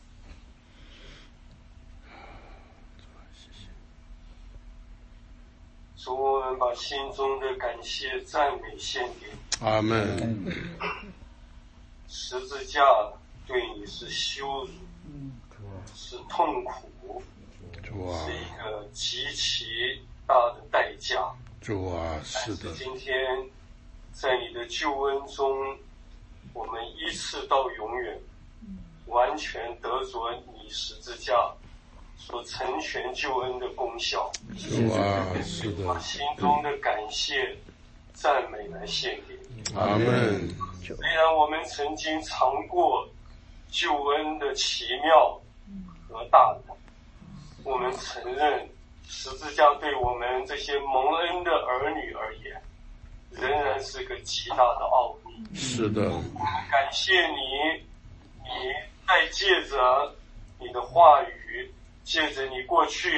S6: 主，我们把心中的感谢赞美献给你。
S1: 阿们。
S6: 十字架对你是羞辱，是痛苦，是一个极其大的代价。
S1: 主啊，是的。
S6: 但是今天在你的救恩中，我们依次到永远，完全得着你十字架所成全救恩的功效。
S1: 主啊，是的。
S6: 把心中的感谢赞美来献给你。
S1: 阿们。
S6: 虽然我们曾经尝过救恩的奇妙和大能，我们承认十字架对我们这些蒙恩的儿女而言，仍然是个极大的奥秘。
S1: 是的，
S6: 感谢你，你再借着你的话语，借着你过去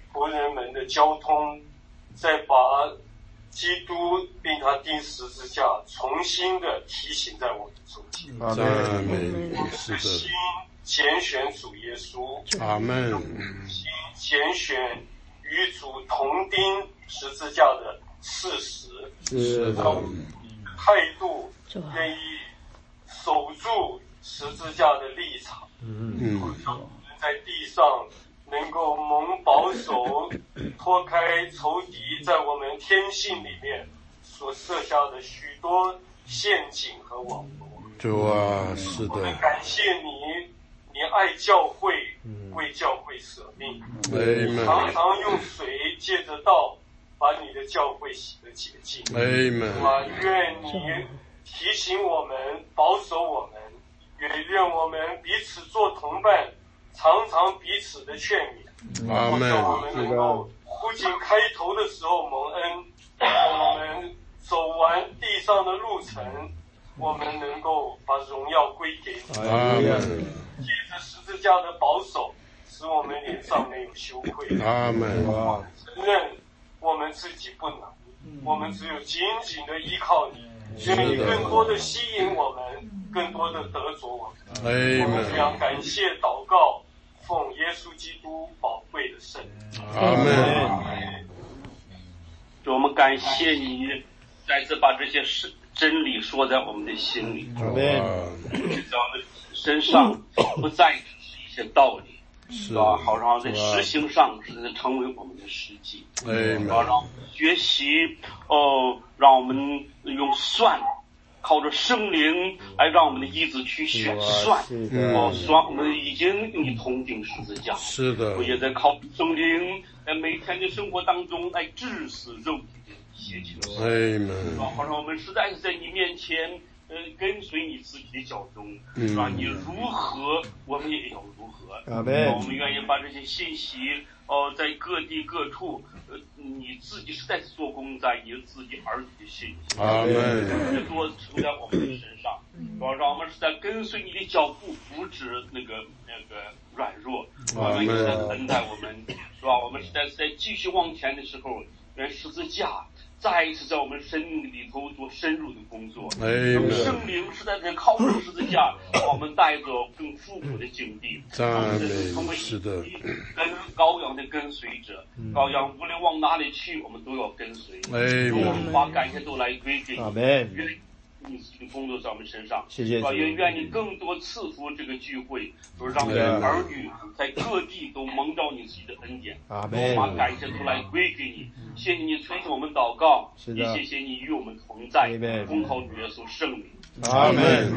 S6: 仆人们的交通，再把基督并他钉十字架重新的提醒在我们中间。
S1: 阿门。
S6: 我们的心拣选主耶稣，
S1: 阿门。
S6: 心拣选与主同钉十字架的事实，
S1: 是的，
S6: 态度愿意守住十字架的立场，
S1: 嗯，
S6: 在地上能够蒙保守，脱开仇敌在我们天性里面所设下的许多陷阱和网络。
S1: 主啊，是的，
S6: 我们感谢你，你爱教会，为教会舍命，常常用水借着道把你的教会洗得洁净。啊，愿你提醒我们，保守我们，也愿我们彼此做同伴，常常彼此的劝勉。
S1: 阿门。
S6: 我们能够不仅开头的时候蒙恩，我们走完地上的路程，我们能够把荣耀归给你。
S1: 阿门。
S6: 借着十字架的保守，使我们脸上没有羞愧。
S1: 阿门。
S6: 承认我们自己不能，我们只有紧紧的依靠你，愿你更多的吸引我们，更多的得着我们。我们这样感谢祷告，奉耶稣基督宝贵的圣名。
S1: 阿门。
S5: 主，我们感谢你再次把这些是真理说在我们的心里，
S1: 阿门。
S5: 在我们身上不再只是一些道理，是吧？好让在实行上是成为我们的实际，好让学习哦，让我们用算，靠着圣灵来让我们的意志去选算，哦，算我们已经与你同定十字架，
S1: 是的，
S5: 我也在靠圣灵在每天的生活当中来致死肉体的邪情，是吧？好让我们实在是在你面前。呃，跟随你自己的脚中，是吧？你如何，我们也要如何。
S2: 阿门。
S5: 我们愿意把这些信息，哦、呃，在各地各处，呃，你自己是在做工在你自己儿女的信息。
S1: 阿门。
S5: 越多承在我们的身上，是吧？让我们是在跟随你的脚步，扶持那个那个软弱，我们也在等待我们，是吧？我们是在在继续往前的时候，让十字架。再一次在我们生命里头做深入的工作，圣灵是在这靠着十字架，把我们带着更复古的境地，成为一跟羔羊的跟随者。羔羊无论往哪里去，我们都要跟随。我们把感谢都来归给你。愿你自己的工作在我们身上，
S2: 谢谢。
S5: 也愿你更多赐福这个聚会，就是让你的儿女在各地都蒙着你自己的恩典。
S2: 阿门。
S5: 把感谢都来归给你。谢谢你垂听我们祷告，也谢谢你与我们同在，奉靠主耶稣圣名。
S1: 阿门。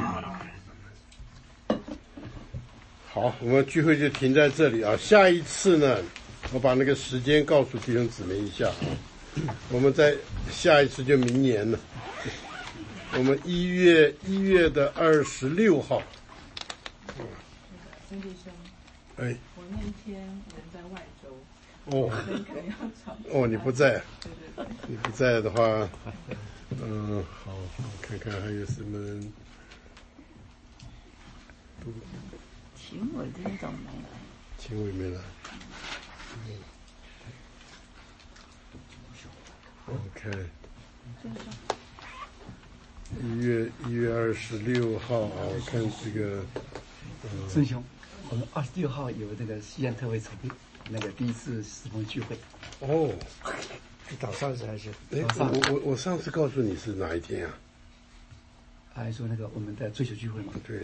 S1: 好，我们聚会就停在这里啊。下一次呢，我把那个时间告诉弟兄姊妹一下啊。我们在下一次就明年了。我们一月一月的二十六号。
S7: 孙弟兄，
S1: 哎，
S7: 我那天人在外州。
S1: 哦，哦，你不在，你不在的话，嗯，好，看看还有什么。
S7: 秦伟今天怎么没来？
S1: 秦伟没来。嗯、OK。一月一月二十六号啊，我看这个。
S8: 孙兄，我们二十六号有这个西安特会筹备。那个第一次侍奉聚会，
S1: 哦，
S2: 是早上是还是？
S1: 哎，我我我上次告诉你是哪一天啊？
S8: 还说那个我们的追求聚会嘛？
S1: 对。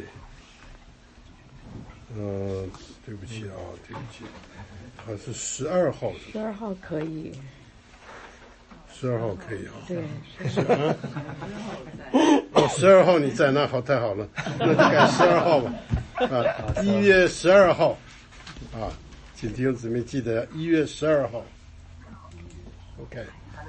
S1: 呃，对不起啊，对不起，好像是十二号。
S9: 十二号可以。
S1: 十二号可以啊。
S9: 对。
S1: 十二。哦，十二号你在，那好，太好了，那就改十二号吧。啊，一月十二号，啊。请弟兄姊妹记得一月十二号 ，OK。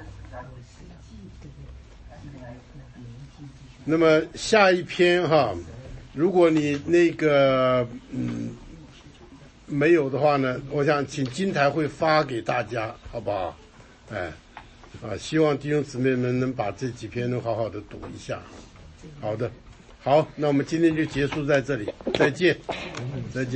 S1: 那么下一篇哈，如果你那个嗯没有的话呢，我想请金台会发给大家，好不好？哎，啊，希望弟兄姊妹们能把这几篇能好好的读一下。好的，好，那我们今天就结束在这里，再见，再见。